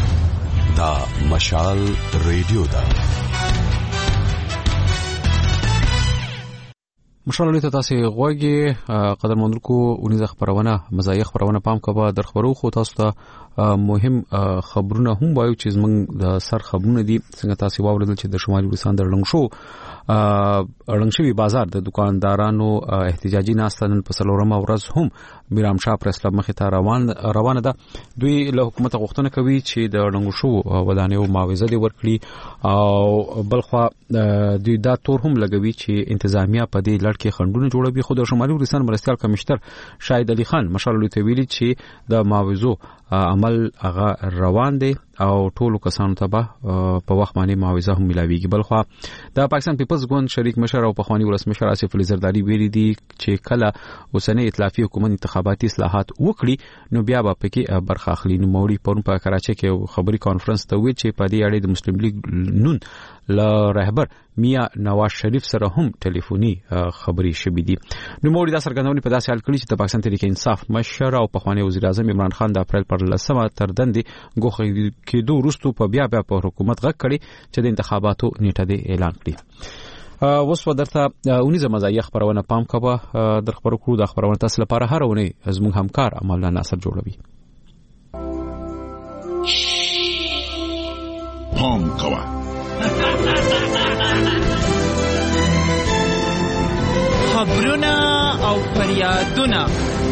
دا مشال ریډیو دا مشال ته تاسو غوږی قدر مندرکو ونیزه خبرونه مزایخ خبرونه پام کوه در خبرو خو تاسو ته مهم خبرونه هم وایو چې زمونږ د سر خبرونه دي څنګه تاسو واوریدل چې د شمالي ولسان د رنګشوي بازار د دکاندارانو احتجاجي ناستن په سلورمه ورځ هم میرام شاه پریس کلب مخې ته روانه ده. دوی له حکومت غوښتنه کوي چې د رنګشو ودانیو معاوضه دي ورکړي او بلخوا دوی دا تور هم لګوي چې انتظامیه په دې لړ کې خندونه جوړوي. خو د شمالي ولسان مرستيال کمشنر شاهد علي خان مشال ته ویلي چې د معاوضو عمل هغه روان دی او ټولو کسانو ته په وخت باندې معاوضه هم ملاويږي. بلخوا د پاکستان پیپلز ګوند شریک مشر او پخوانی ولسمشر آصف علي زرداری ویلي دي چې کله اوسنۍ ائتلافي حکومت انتخاباتي اصلاحات وکړي نو بیا به پکې برخه اخلي. نو موري پرون په کراچۍ کې خبري کانفرنس ته وی چې په دې اړه د مسلم لیگ نون ل رهبر میا نواز شریف سره هم ټلیفوني خبري شوې دي. نو موري دا سرګندونې په داسې حال کړي چې د پاکستان تحریک انصاف مشر او پخوانی وزیر اعظم عمران خان د اپریل پر 10 تر دندې ګوخه کېدو وروسته په بیا په حکومت غږ کړي چې د انتخاباتو نیټه دې اعلان کړي. اوس و درته اونیزه مزایخ خبرونه پام کوه در خبرو کړو د خبرونه تاسو لپاره هر ونه زموږ همکار عملنا ناصر جوړوي. پام کوه خبرونه او فریادونه.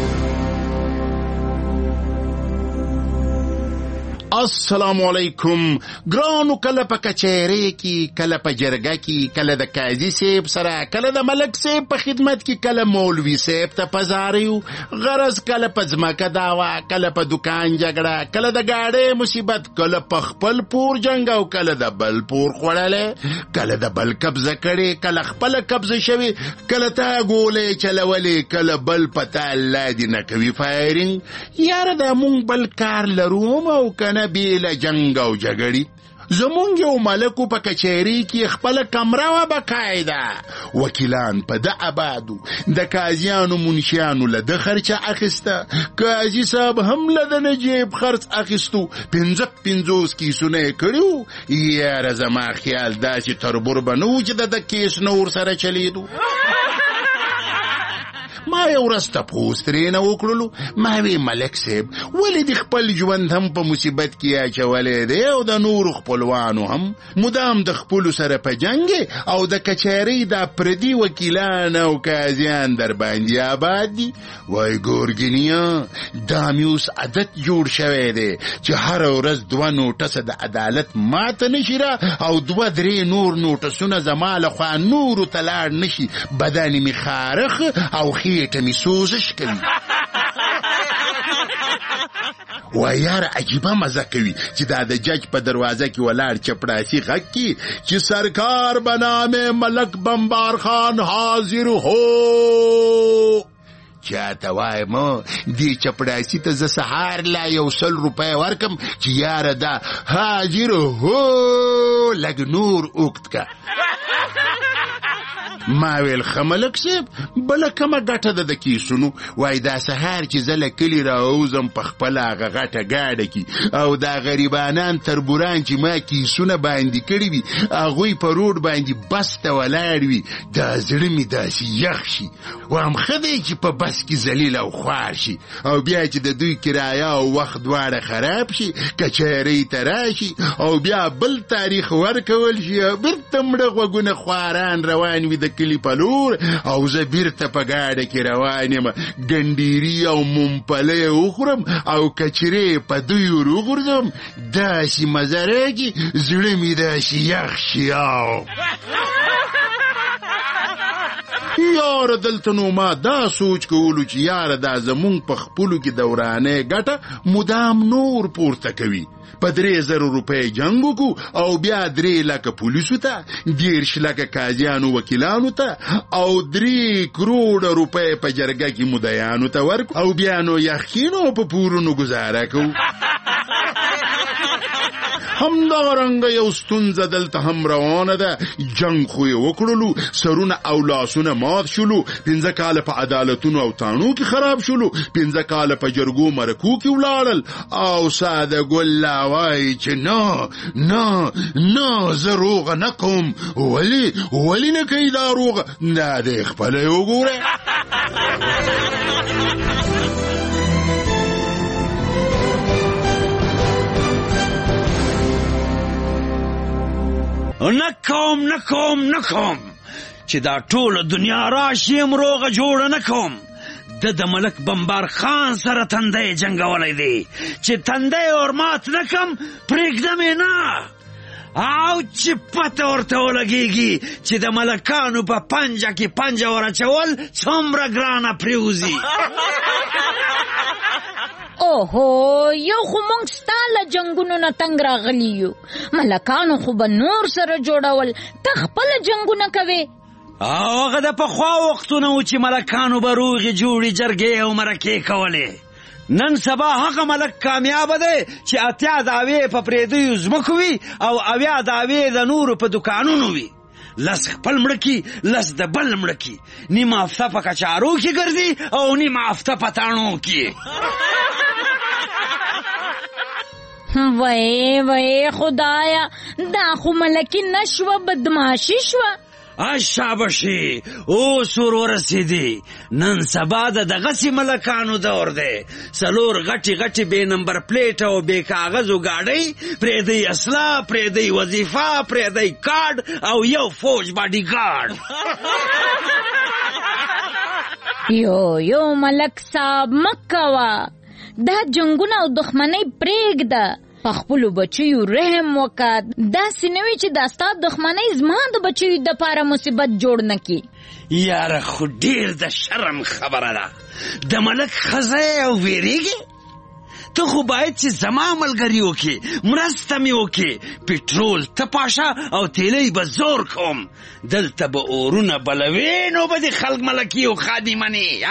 السلام علیکم ګرانو. کله په کچېری کې کله په جرګه کې کله د قاضي صاحب سره کله د ملک صاحب په خدمت کې کله مولوي صاحب ته پزاریو غرض کله په ځمکه داوا کله په دکان جګړه کله د گاډي مصیبت کله په خپل پور جنگ او کله د بل پور خوړلې کله د بل قبضه کړي کله خپل قبضه شوي کله تا ګولې چلولې کله بل پتا الله دې نه کوي فایرینګ. یاره دا مونږ بل کار لرو او کنه بیله جنگ او جګړې زمونږ یو ملکو په کچېری کې خپل کمره و بقاعده وکیلان په د آبادو د قاضیانو منشیانو له د خرچه اخیسته قاضي صاحب هم له د نجیب خرڅ اخیستو 50 کیسونه کړیو. یاره زما خیال داسې تربور بنو چې د کیس نور سره چلیدو. ما یو ورځ تپوس ترېنه وکړلو. ما وی ملک صاحب ولې د خپل ژوند هم په مصیبت کې اچولی دی او د نورو خپلوانو هم مدام د خپلو سره په جنګ او د کچهرۍ دا پردي وکیلان او قاضیان در باندې آباد دي. وای ګورګینیا دا مې اوس عادت جوړ شوی دی چې هره ورځ 2 نوټسه د عدالت ماته نشي را او 2-3 نور نوټسونه زما لخوا نورو ته لاړ نشي. بدن مې خارخ او خېټه مې سوزش کوي. و یار عجیبه مزه کوي چې دا د جج په دروازه کې ولاړ چپړاسي غږ کی چې سرکار بنامه ملک بمبار خان حاضر هو. چاته وایم دی چپړاسي ته ز سهار لا 100 روپۍ ورکم چې یار دا حاضر هو لګ نور اوکت کا. ما ویل خملک صاحب بله کومه ګټه ده د کیسونو. وای دا سهار چې زه له کلي راوځم په خپله هغه غټه ګاډه کې او دا غریبانان تربوران چې ما کیسونه باندې کړي وي هغوی په روډ باندې بس ته ولاړ وي دا زړه مې داسې یخ شي. وایم ښه دی چې په بس کې ذلیل او خوار شي او بیا چې د دوی کرایه او وخت دواړه خراب شي کچهرۍ ته راشي او بیا بل تاریخ ورکول شي بیرته مړه غوږونه خواران روان وي د کلی په لور او زه بیرته په ګاډه کې روان یم ګنډیري او ممپلی وخورم او کچرې په دوی وروغورځم. داسې مزه راکي زړه مې داسې یخ شي. یاره دلته نو ما دا سوچ کولو چې یاره دا زمونږ په خپلو کې دورانه ګټه مدام نور پورته کوي. په 3000 روپۍ جنګ وکړو او بیا 3 لکه پولیسو ته 10 لکه قاضیانو وکیلانو ته او 3 کروڑه روپۍ په جرګه کې مدعیانو ته ورکو او بیا نو یخینو په پورونو گزاره کوو. همدغه رنګه یو ستونزه دلته هم روانه ده. جنګ خو یې وکړلو سرونه او لاسونه مات شولو 15 کاله په عدالتونو او تانو کې خراب شولو 15 کاله په جرګو مرکو کې ولاړل او ساده ګل وای چې نه زه روغه نه کوم. ولې نه کوي دا روغه نه دی خپله یې وګوره. نکوم چې دا ټول دنیا راشي مروغه جوړه نکوم. د ملک بمبار خان سره تندی جنگولی دی چې تندی اور مات نکم پریږدم یې نه او چې پته ورته ولګېږي چې د ملکانو په پنجه کې پنجه ورچول څومره ګرانه پریوزي. اوهو یو خو مونږ ستا له جنګونو نه تنګ راغلي یو ملکانو خو به نور سره جوړول ته خپله جنګونه کوې. او هغه د پخوا وختونه و چې ملکانو به روغې جوړې جرګې او مرکې کولې. نن سبا هغه ملک کامیابه دی چې 80 دعوې په پردیو ځمکو وي او 80 دعوې د نورو په دکانونو وي. 10 خپل مړه کی 10 د بل مړه کی نیمه هفته په کچارو کې ګرځي او نیمه هفته په تاڼو کې. وای خدایا دا خو ملکی نشوه بدماشي شوه. شابشي اوس ورسېدی. نن سبا د دغسې ملکانو دور دی. 4 غټې بې نمبر پلیټ او بې کاغذو گاډۍ پرېدی اصلاح پرېدی وظیفه پرېدی کارډ او یو فوج باډي ګارډ. یو ملک صاحب مکوه دا جنگونه او دښمنۍ پرېږده په خپلو بچیو رحم وکړه. داسې نه وي چې دا ستا دښمنۍ زما د بچیو دپاره مصیبت جوړ نه کړي. یاره خو ډېر د شرم خبره ده. د ملک ښځه او ویرېږي. ته خو باید چې زما ملګري وکړې مرسته مې وکړې. پټرول ته پاشه او تیلی به زور کوم. دلته به اورونه بلوي نو به د خلک ملکي او خادمنې.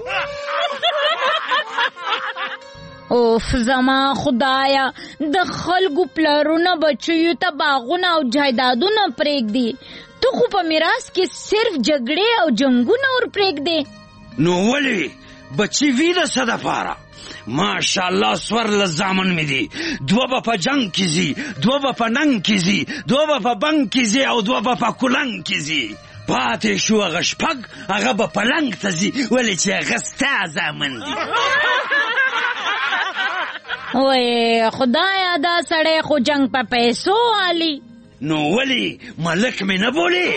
اوف زما خدایا د خلکو پلرونه بچیو ته باغونه او جایدادونه پرېږدي. تو خو په میراث کې صرف جګړې او جنګونه ور پرېږدې. نو ولې بچی وي د څه دپاره؟ ماشاءالله سورله زامن مې دي. 2 به په جنګ کې ځي 2 به په ننګ کې ځي 2 به په بنګ کې ځي او 2 به په کولنګ کې ځي. پاتې شو هغه شپږ هغه به پلنګ ته ځي ولې چې هغه ستا زامن دي. وای خدایا دا سړی خو جنگ په پیسو والی. نو ولی ملک می نه بولی؟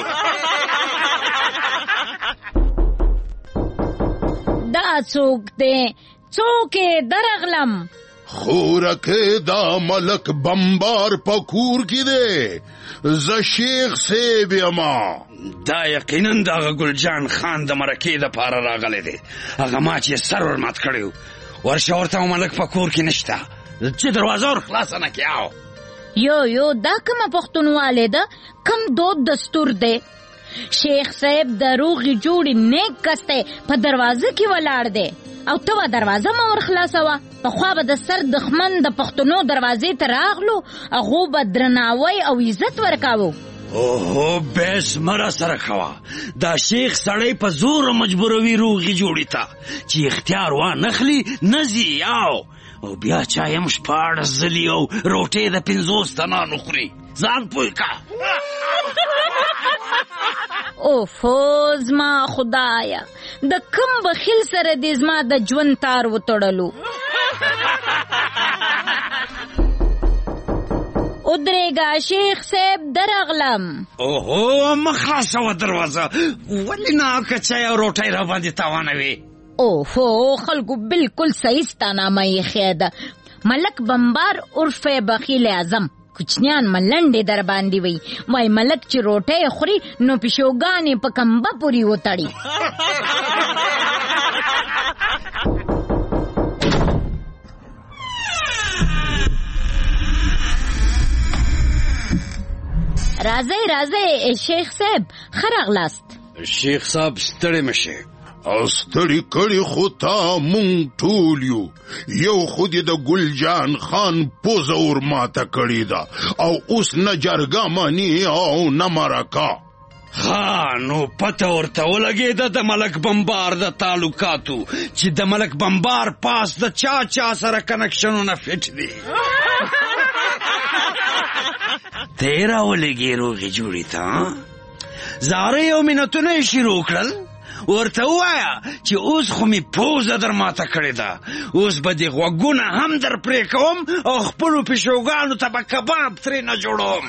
دا څوک دی؟ څوک درغلم؟ خورکه دا ملک بمبار پکور کی دی ز شیخ صاحب یما. دا یقینا دا گل جان خان د مرکې د پاره راغلی دی. هغه ما چې سر ور مات کړیو ورشه ورته ملک پکور کې نشته چې دروازه ور خلاصه نه کیاو. یو دا کومه پښتونواله ده؟ کم دود دستور دی؟ شیخ صاحب دروغي جوړي نیک کسته په دروازه کې ولاړ دی او ته دروازه ما ور خلاصوه. په خوا به د سر دښمن د پښتنو دروازې ته راغلو هغه به درناوی او عزت ورکاوه. اوه بیس مرا سره کوا. دا شیخ سړی په زور مجبوروي روغي جوړی تا چې اختیار وا نخلی نزی او بیا چایم شپاړس ځلې او روټۍ د 50 تنانو خوري. ځان پوه کا. اوفو زما خدایا د کم بخیل سره دې زما د ژوند تار وتړلو. ادریگا شیخ صاحب درغلم. اوهو مخلصه و دروازه ولی ناکه چای او روټۍ را باندې تاوانوي. اوهو خلکو بالکل صحیح ستانامه یې خیده. ملک بمبار عرف بخیل اعظم کوچنیان ملنډې در باندې وي. وای ملک چې روټۍ خوري نو پیشوګانې په کمبه پورې وتړي. راځئ شیخ صاحب ښه راغلاست. شیخ صاحب ستړی مشه. او ستړي کړي خو تا مونږ ټول یو خو دې د ګل جان خان پوزه ور ماته کړې ده او اوس نه جرګه مني او نه مرکه. ها نو پته ورته ولګېده د ملک بمبار د تعلقاتو چې د ملک بمبار پاس د چا سره کنکشنونه فټ دي. تیرا ولګي روغي جوړی تا زاره یو منتونه شروع کړل ورته وایا چې اوس خو می پوزه در ماته کړې ده اوس به دې غوږونه هم در پرې کوم او خپلو پیشوګانو ته به کباب ترې نه جوړوم.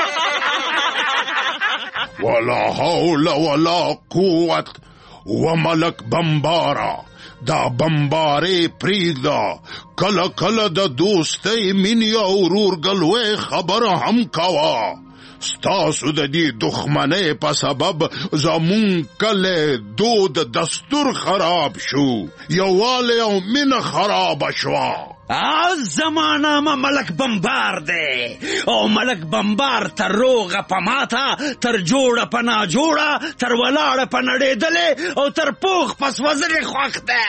ولا حول ولا قوت و ملک بمبارا دا بمبارې پریږده کله کله د دوستۍ مینې او ورورګلوۍ خبره هم کوه. ستاسو د دې دښمنۍ په سبب زمون کله دود دستور خراب شو یووالی او مینه خراب شوه. زمانه ما ملک بمبار دی او ملک بمبار تر روغه په ماته تر جوړه په ناجوړه تر ولاړه په نړېدلې او تر پوخ پس وزرې خوښ دی.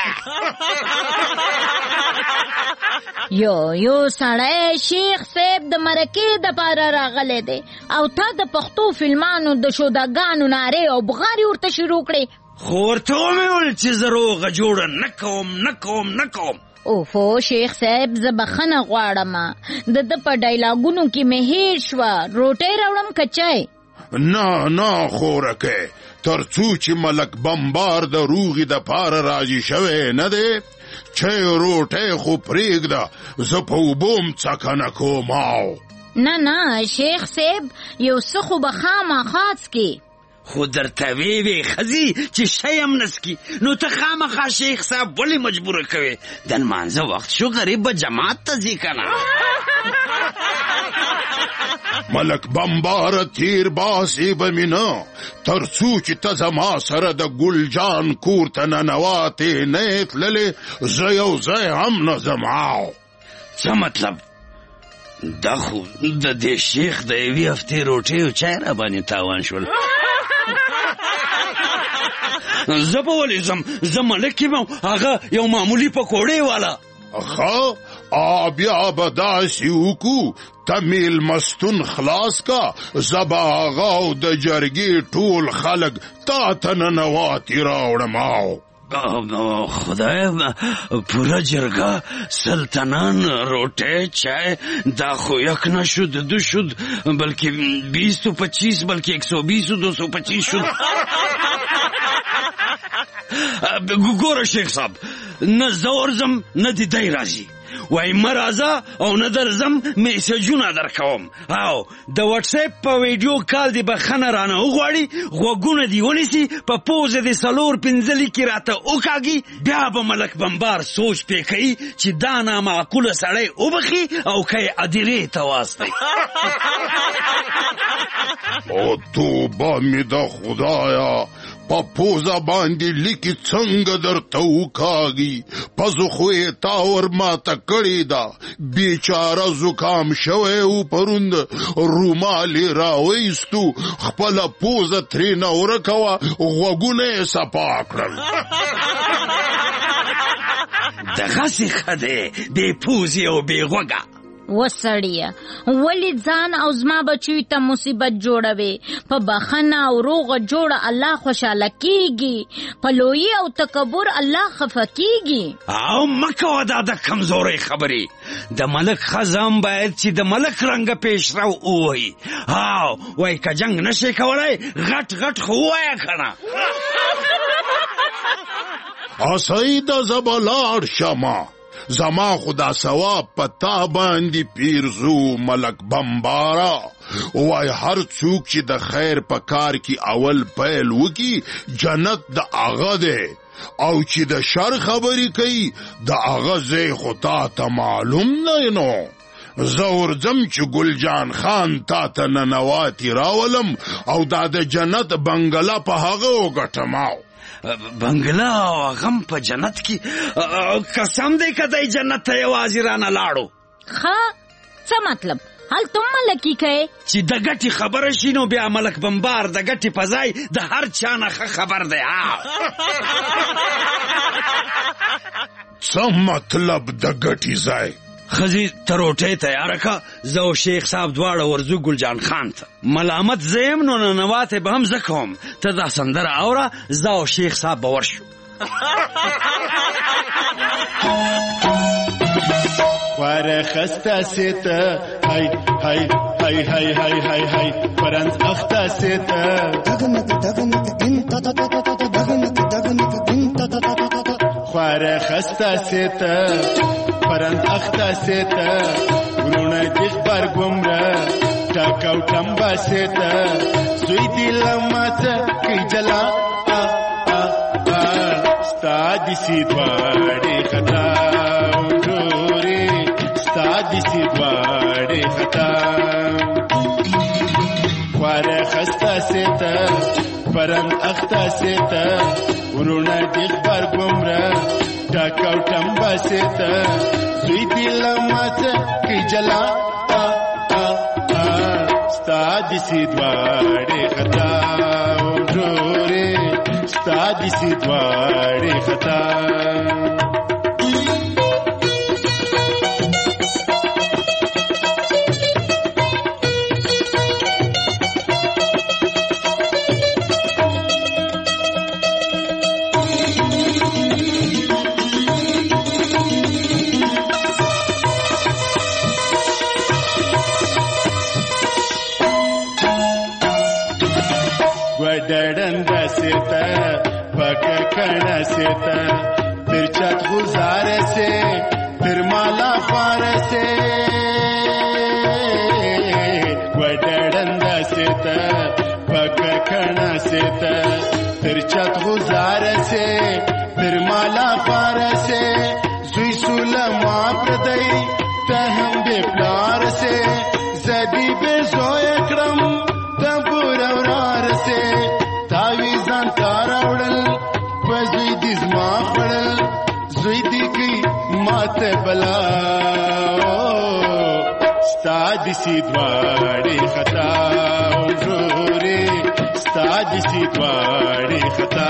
یو سړی شیخ صاحب د مرکې د پاره راغلی دی او تا د پښتو فلمانو د شوداګانو نارې او بغارې ورته شروع کړې. خو ورته ومې ویل چې زه روغه جوړه نه کوم. اوفو شیخ صاحب زه بخښنه غواړم د په ډایلاګونو کې مې هیر شوه. روټۍ راوړم که چای؟ نه خورکه تر څو چې ملک بمبار د روغې د پاره راضي شوی نه دی چای روټۍ خو پرېږده زه په اوبو م څکه نه کوم. نه شیخ صاحب یو څه خو به خامخا څکې. خو درته وی خزي چې شیم نسکی نو ته خامخا شیخ صاحب ولې مجبوره کوي؟ د لمانځه وخت شو غریب به جماعت ته ځي که نه. ملک بمبار تیر باسي به مې نه تر څو چې ته زما سره د ګل جان کور ته ننواتې نه یې تللې زه یو ځای هم نه ځم. څه مطلب؟ دا خو د دې شیخ د یوې هفتې روټۍ او چای را باندې تاوان شول. زه به ولې ځم؟ زه ملک یم هغه یو معمولي پکوړې والا. ښه بیا به داسې وکړو ته میلمستون خلاص کا زه به هغه او د جرګې ټول خلک تا ته ننواتې راوړم. خدای پورا جرگه سلطنان روٹے چائے دا خو یک نشد دو شد بلکہ 20 تو 25 بلکہ 120 و 225 شد. گوره شیخ صاحب نه زورزم نه دی دی رازی وای مرازا او نه درزم میسجونه در کوم او د واتس اپ په ویډیو کال دی بخنه رانه وغواړي غوګونه دی ونیسي په پوز دی سلور پنځلي کې راته وکاږي بیا به ملک بمبار سوچ پې کوي چې دا نامعقوله سړی وبخي او کوي ادیرې ته واستي. او توبه می د خدایا په پوزه باندې لیکي څنګه درته وکاږي پزو خو یې تاور ماته کړې ده بیچاره زکام شوی و پروند رومال یې راویستو خپله پوزه ترې نه ورکوه غوږونه یې صفا کړل. دغسې ښه دی بې پوزې او بې غوږه. وسړیه ولی ځان او زما بچوی ته مصیبت جوړوي په بخنه او روغه جوړه الله خوشاله کیږي په لوی او تکبر الله خفه کیږي. او مکوه دا د کمزورۍ خبرې د ملک خزم باید چې د ملک رنګه پیشرو ووهي. او وای که جنګ نشي کولی غټ غټ خو ووایه کنه. اسیده زبه لاړ شمه زما خدا ثواب پتا باندې پیرزو ملک بمبارا وای هر څوک چې د خیر په کار کې اول پیل وکي جنت د هغه دی او چې د شر خبرې کوي د هغه ځای خو تا ته معلوم نه نو. زه ورځم چې ګل جان خان تا ته ننواتي راولم او دا د جنت بنګله په هغه وګټماو. بنگلا او غم په جنت کې قسم دی کدی جنت ته یوازې رانه لاړو. ښه څه مطلب هلته ملکی کوي چې د ګټې خبره شي نو بیا ملک بمبار د ګټې په ځای د هر چا نه ښه خبر دی. څه مطلب د ګټې ځای؟ خزی تروټه تیار کا زو شیخ صاحب دواړه ورزو ګلجان خان ته ملامت زیم نو ننوات به هم زکوم ته دا سندره اوره زو شیخ صاحب باور شو. واره خسته سیته هی هی هی هی هی هی هی فرنز اخته سیته واره خسته سیته پرند اخته سیته ورونه دیخ برگمره تاکاو تنبا سیته زوی دیلماته کی جلا ستا دیسی دواری خطا جوری ستا دیسی دواری خطا خواره خسته سیته پرند اخته سیته ورونه دیخ برگمره تاکاو تنبا سیته زوی دیلماته کی جلا ستا دیسی دواری خطا جوری ستا دیسی دواری خطا. डंडा सेता पकड़ना सेता फिर छत गुजारे से फिर माला फार से डंडा सेता पकड़ना सेता फिर छत गुजारे से फिर माला फार से सुई सुलमा प्रदई तहम बे प्यार से जदी बे जोयक्रम तंबुरवरार से तावीज़ान तारावड़ल वज़ुई दिज़मा पड़ल ज़ुई दी की माते बला स्तादिसी द्वारे खता जोरे स्तादिसी द्वारे खता.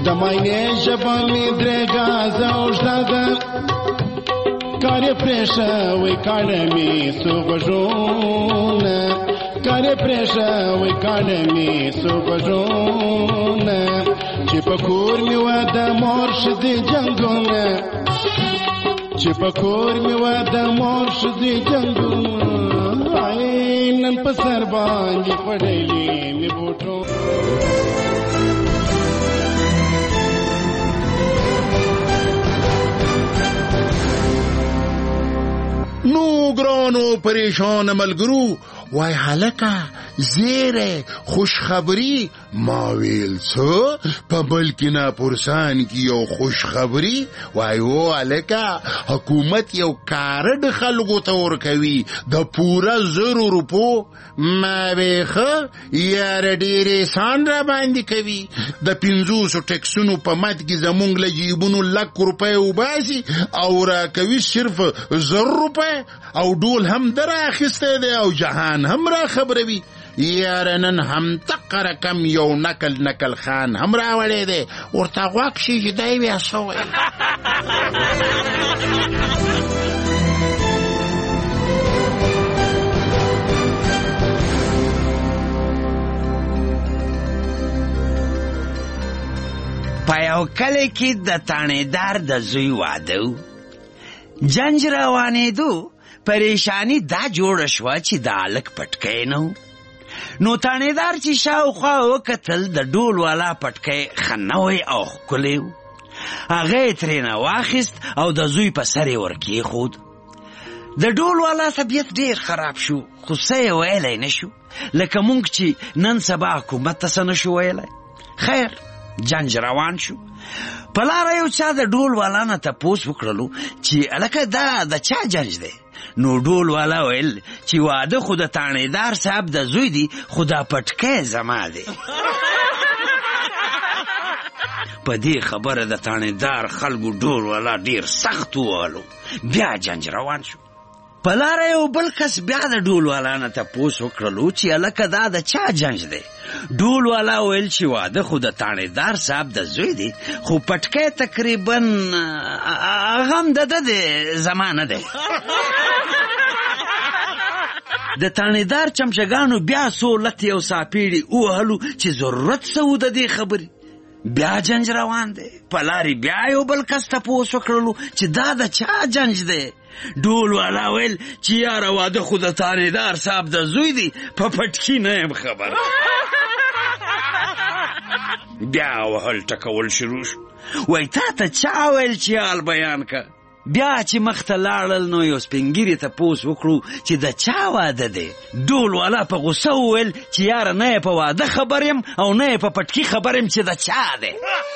دماینه ژبه مې درې ګازه اوږده ده کار یې پرېښوی کاڼه مې څو غوږونه کار یې پرېښوی کاڼه مې څو غوږونه چې په کور مې وه د مور ښځې جنګونه چې په کور مې وه د مور ښځې جنګونه نن په سر باندې خوړلې مې بوټو نو ګرانو پریشان ملګرو وای هلکه زیره خوشخبری ما ویل څه په بلکینا پورسان کې یو خوشخبری وای و هلکه حکومت یو کارډ خلکو ته ورکوي د پوره 1,000 روپو ما ویخه یار ډېرې سان را باندې کوي د 500 ټکسونو په مد کې زمونږ له جیبونو 1,00,000 روپۍ وباسي او را کوي صرف 1,000 روپۍ او ډول هم در اخیستی دی او جهان هم را خبروي یاره نن هم تقه رقم یو نکل خان هم راوړی دی ورته غوږ شي چې دی بیا څه وایي په یو کلی کې د تانیدار د زوی واده و جنج روانېدو پریشانی دا جوړه شوه چې د هلک پټکی نه و نو تانیدار چې شاوخوا وکتل د ډول والا پټکی ښه نوی او ښکلی و هغه یې ترېنه واخیست او د زوی په سر یې ورکېښود د ډول والا طبیعت ډېر خراب شو خو څه یې ویلی نه شو لکه مونږ چې نن سبا حکومت ته څه نه شو ویلی خیر جنج روان شو په لاره یو چا د ډول والا نه تپوس وکړلو چې هلکه دا د چا جنج دی نو ډول والا ویل چې واده خو د تانیدار صاحب د زوی دی خو دا پټکی زما دی په دې خبره د تانیدار خلکو ډول والا ډیر سخت ووهلو بیا جنج روان شو په لاره یو بل کس بیا د ډول والا نه تپوس وکړلو چې هلکه دا د چا جنج دی ډول والا ویل چې واده خو د تانیدار صاحب د زوی دی خو پټکی تقریبا هغه هم د ده دی زما نه دی د تانیدار چمچګانو بیا څو لتې او ساپیړې ووهلو چې ضرورت څه و د دې خبرې بیا جنج روان دی په لارې بیا یو بل کس تپوس وکړلو چې دا د چا جنج دی ډول والا ویل چې یاره واده خو د تانیدار صاحب د زوی دی په پټکي نه یم خبر بیا وهل ټکول شروع شو وای تا ته چا ویل چې حال بیان که بیا چې مخته لاړل نو یو سپینګیري تپوس وکړو چې د چا واده دی ډول والا په غوسه وویل چې یاره نه یې په واده خبر یم او نه یې په پټکي خبر یم چې د چا دی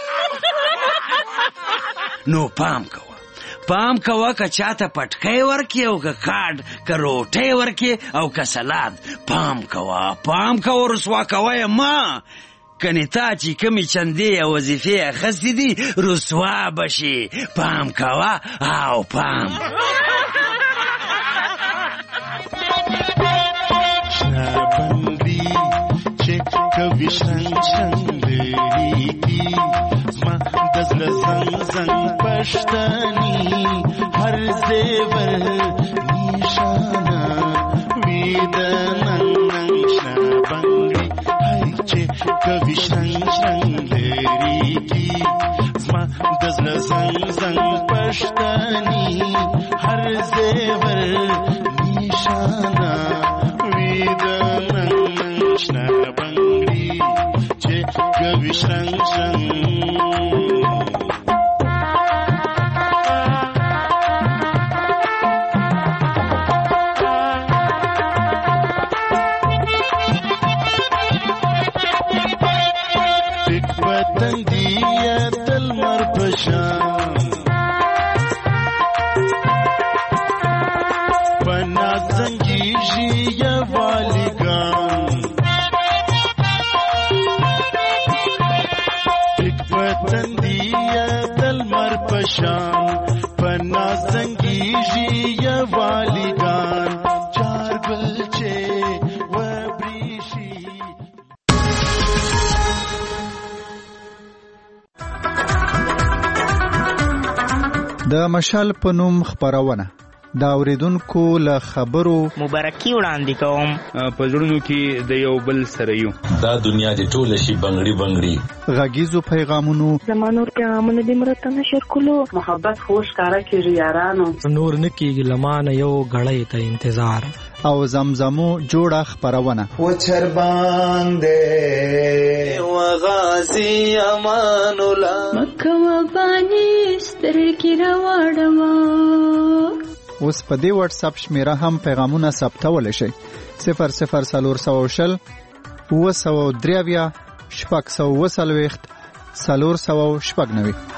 نو پام کوه که چاته پټکی ورکې او که کارډ که روټۍ ورکې او که سلاد پام کوه رسوا کوه یې ما کنې تا چې کمې چندې یا وظیفې اخیستې دي رسوا به شي پام کوه او پام شنابندی چې کوي شنګ لريږي زما د زړه زنګ پښتني هر زیور نشانه وي د نن شنابندی چې کوي شنګ لريږي زما د زړه زنګ پښتني هر زیور نشانه وي د نن شنابندی چې کوي شنګ د مشال په نوم خبرونه دا اوریدونکو له خبرو مبارکي وړاندې کوم په زړونو کې د یو بل سره یو دا دنیا د ټول شي بنگړي بنگړي غږیزو پیغامونو زمانور پیغامونه د مرته نشر کولو محبت خوش کارا کیږي یارانو نور نکیږي لمانه یو غړې ته انتظار او زمزمو جوړه خبرونه و چر باندې و غازی امان الله مکه و بانی سترګې راوړما اوس په دې واتس اپ شمیره هم پیغامونه ثبتول شي 0040 903 شپږ 490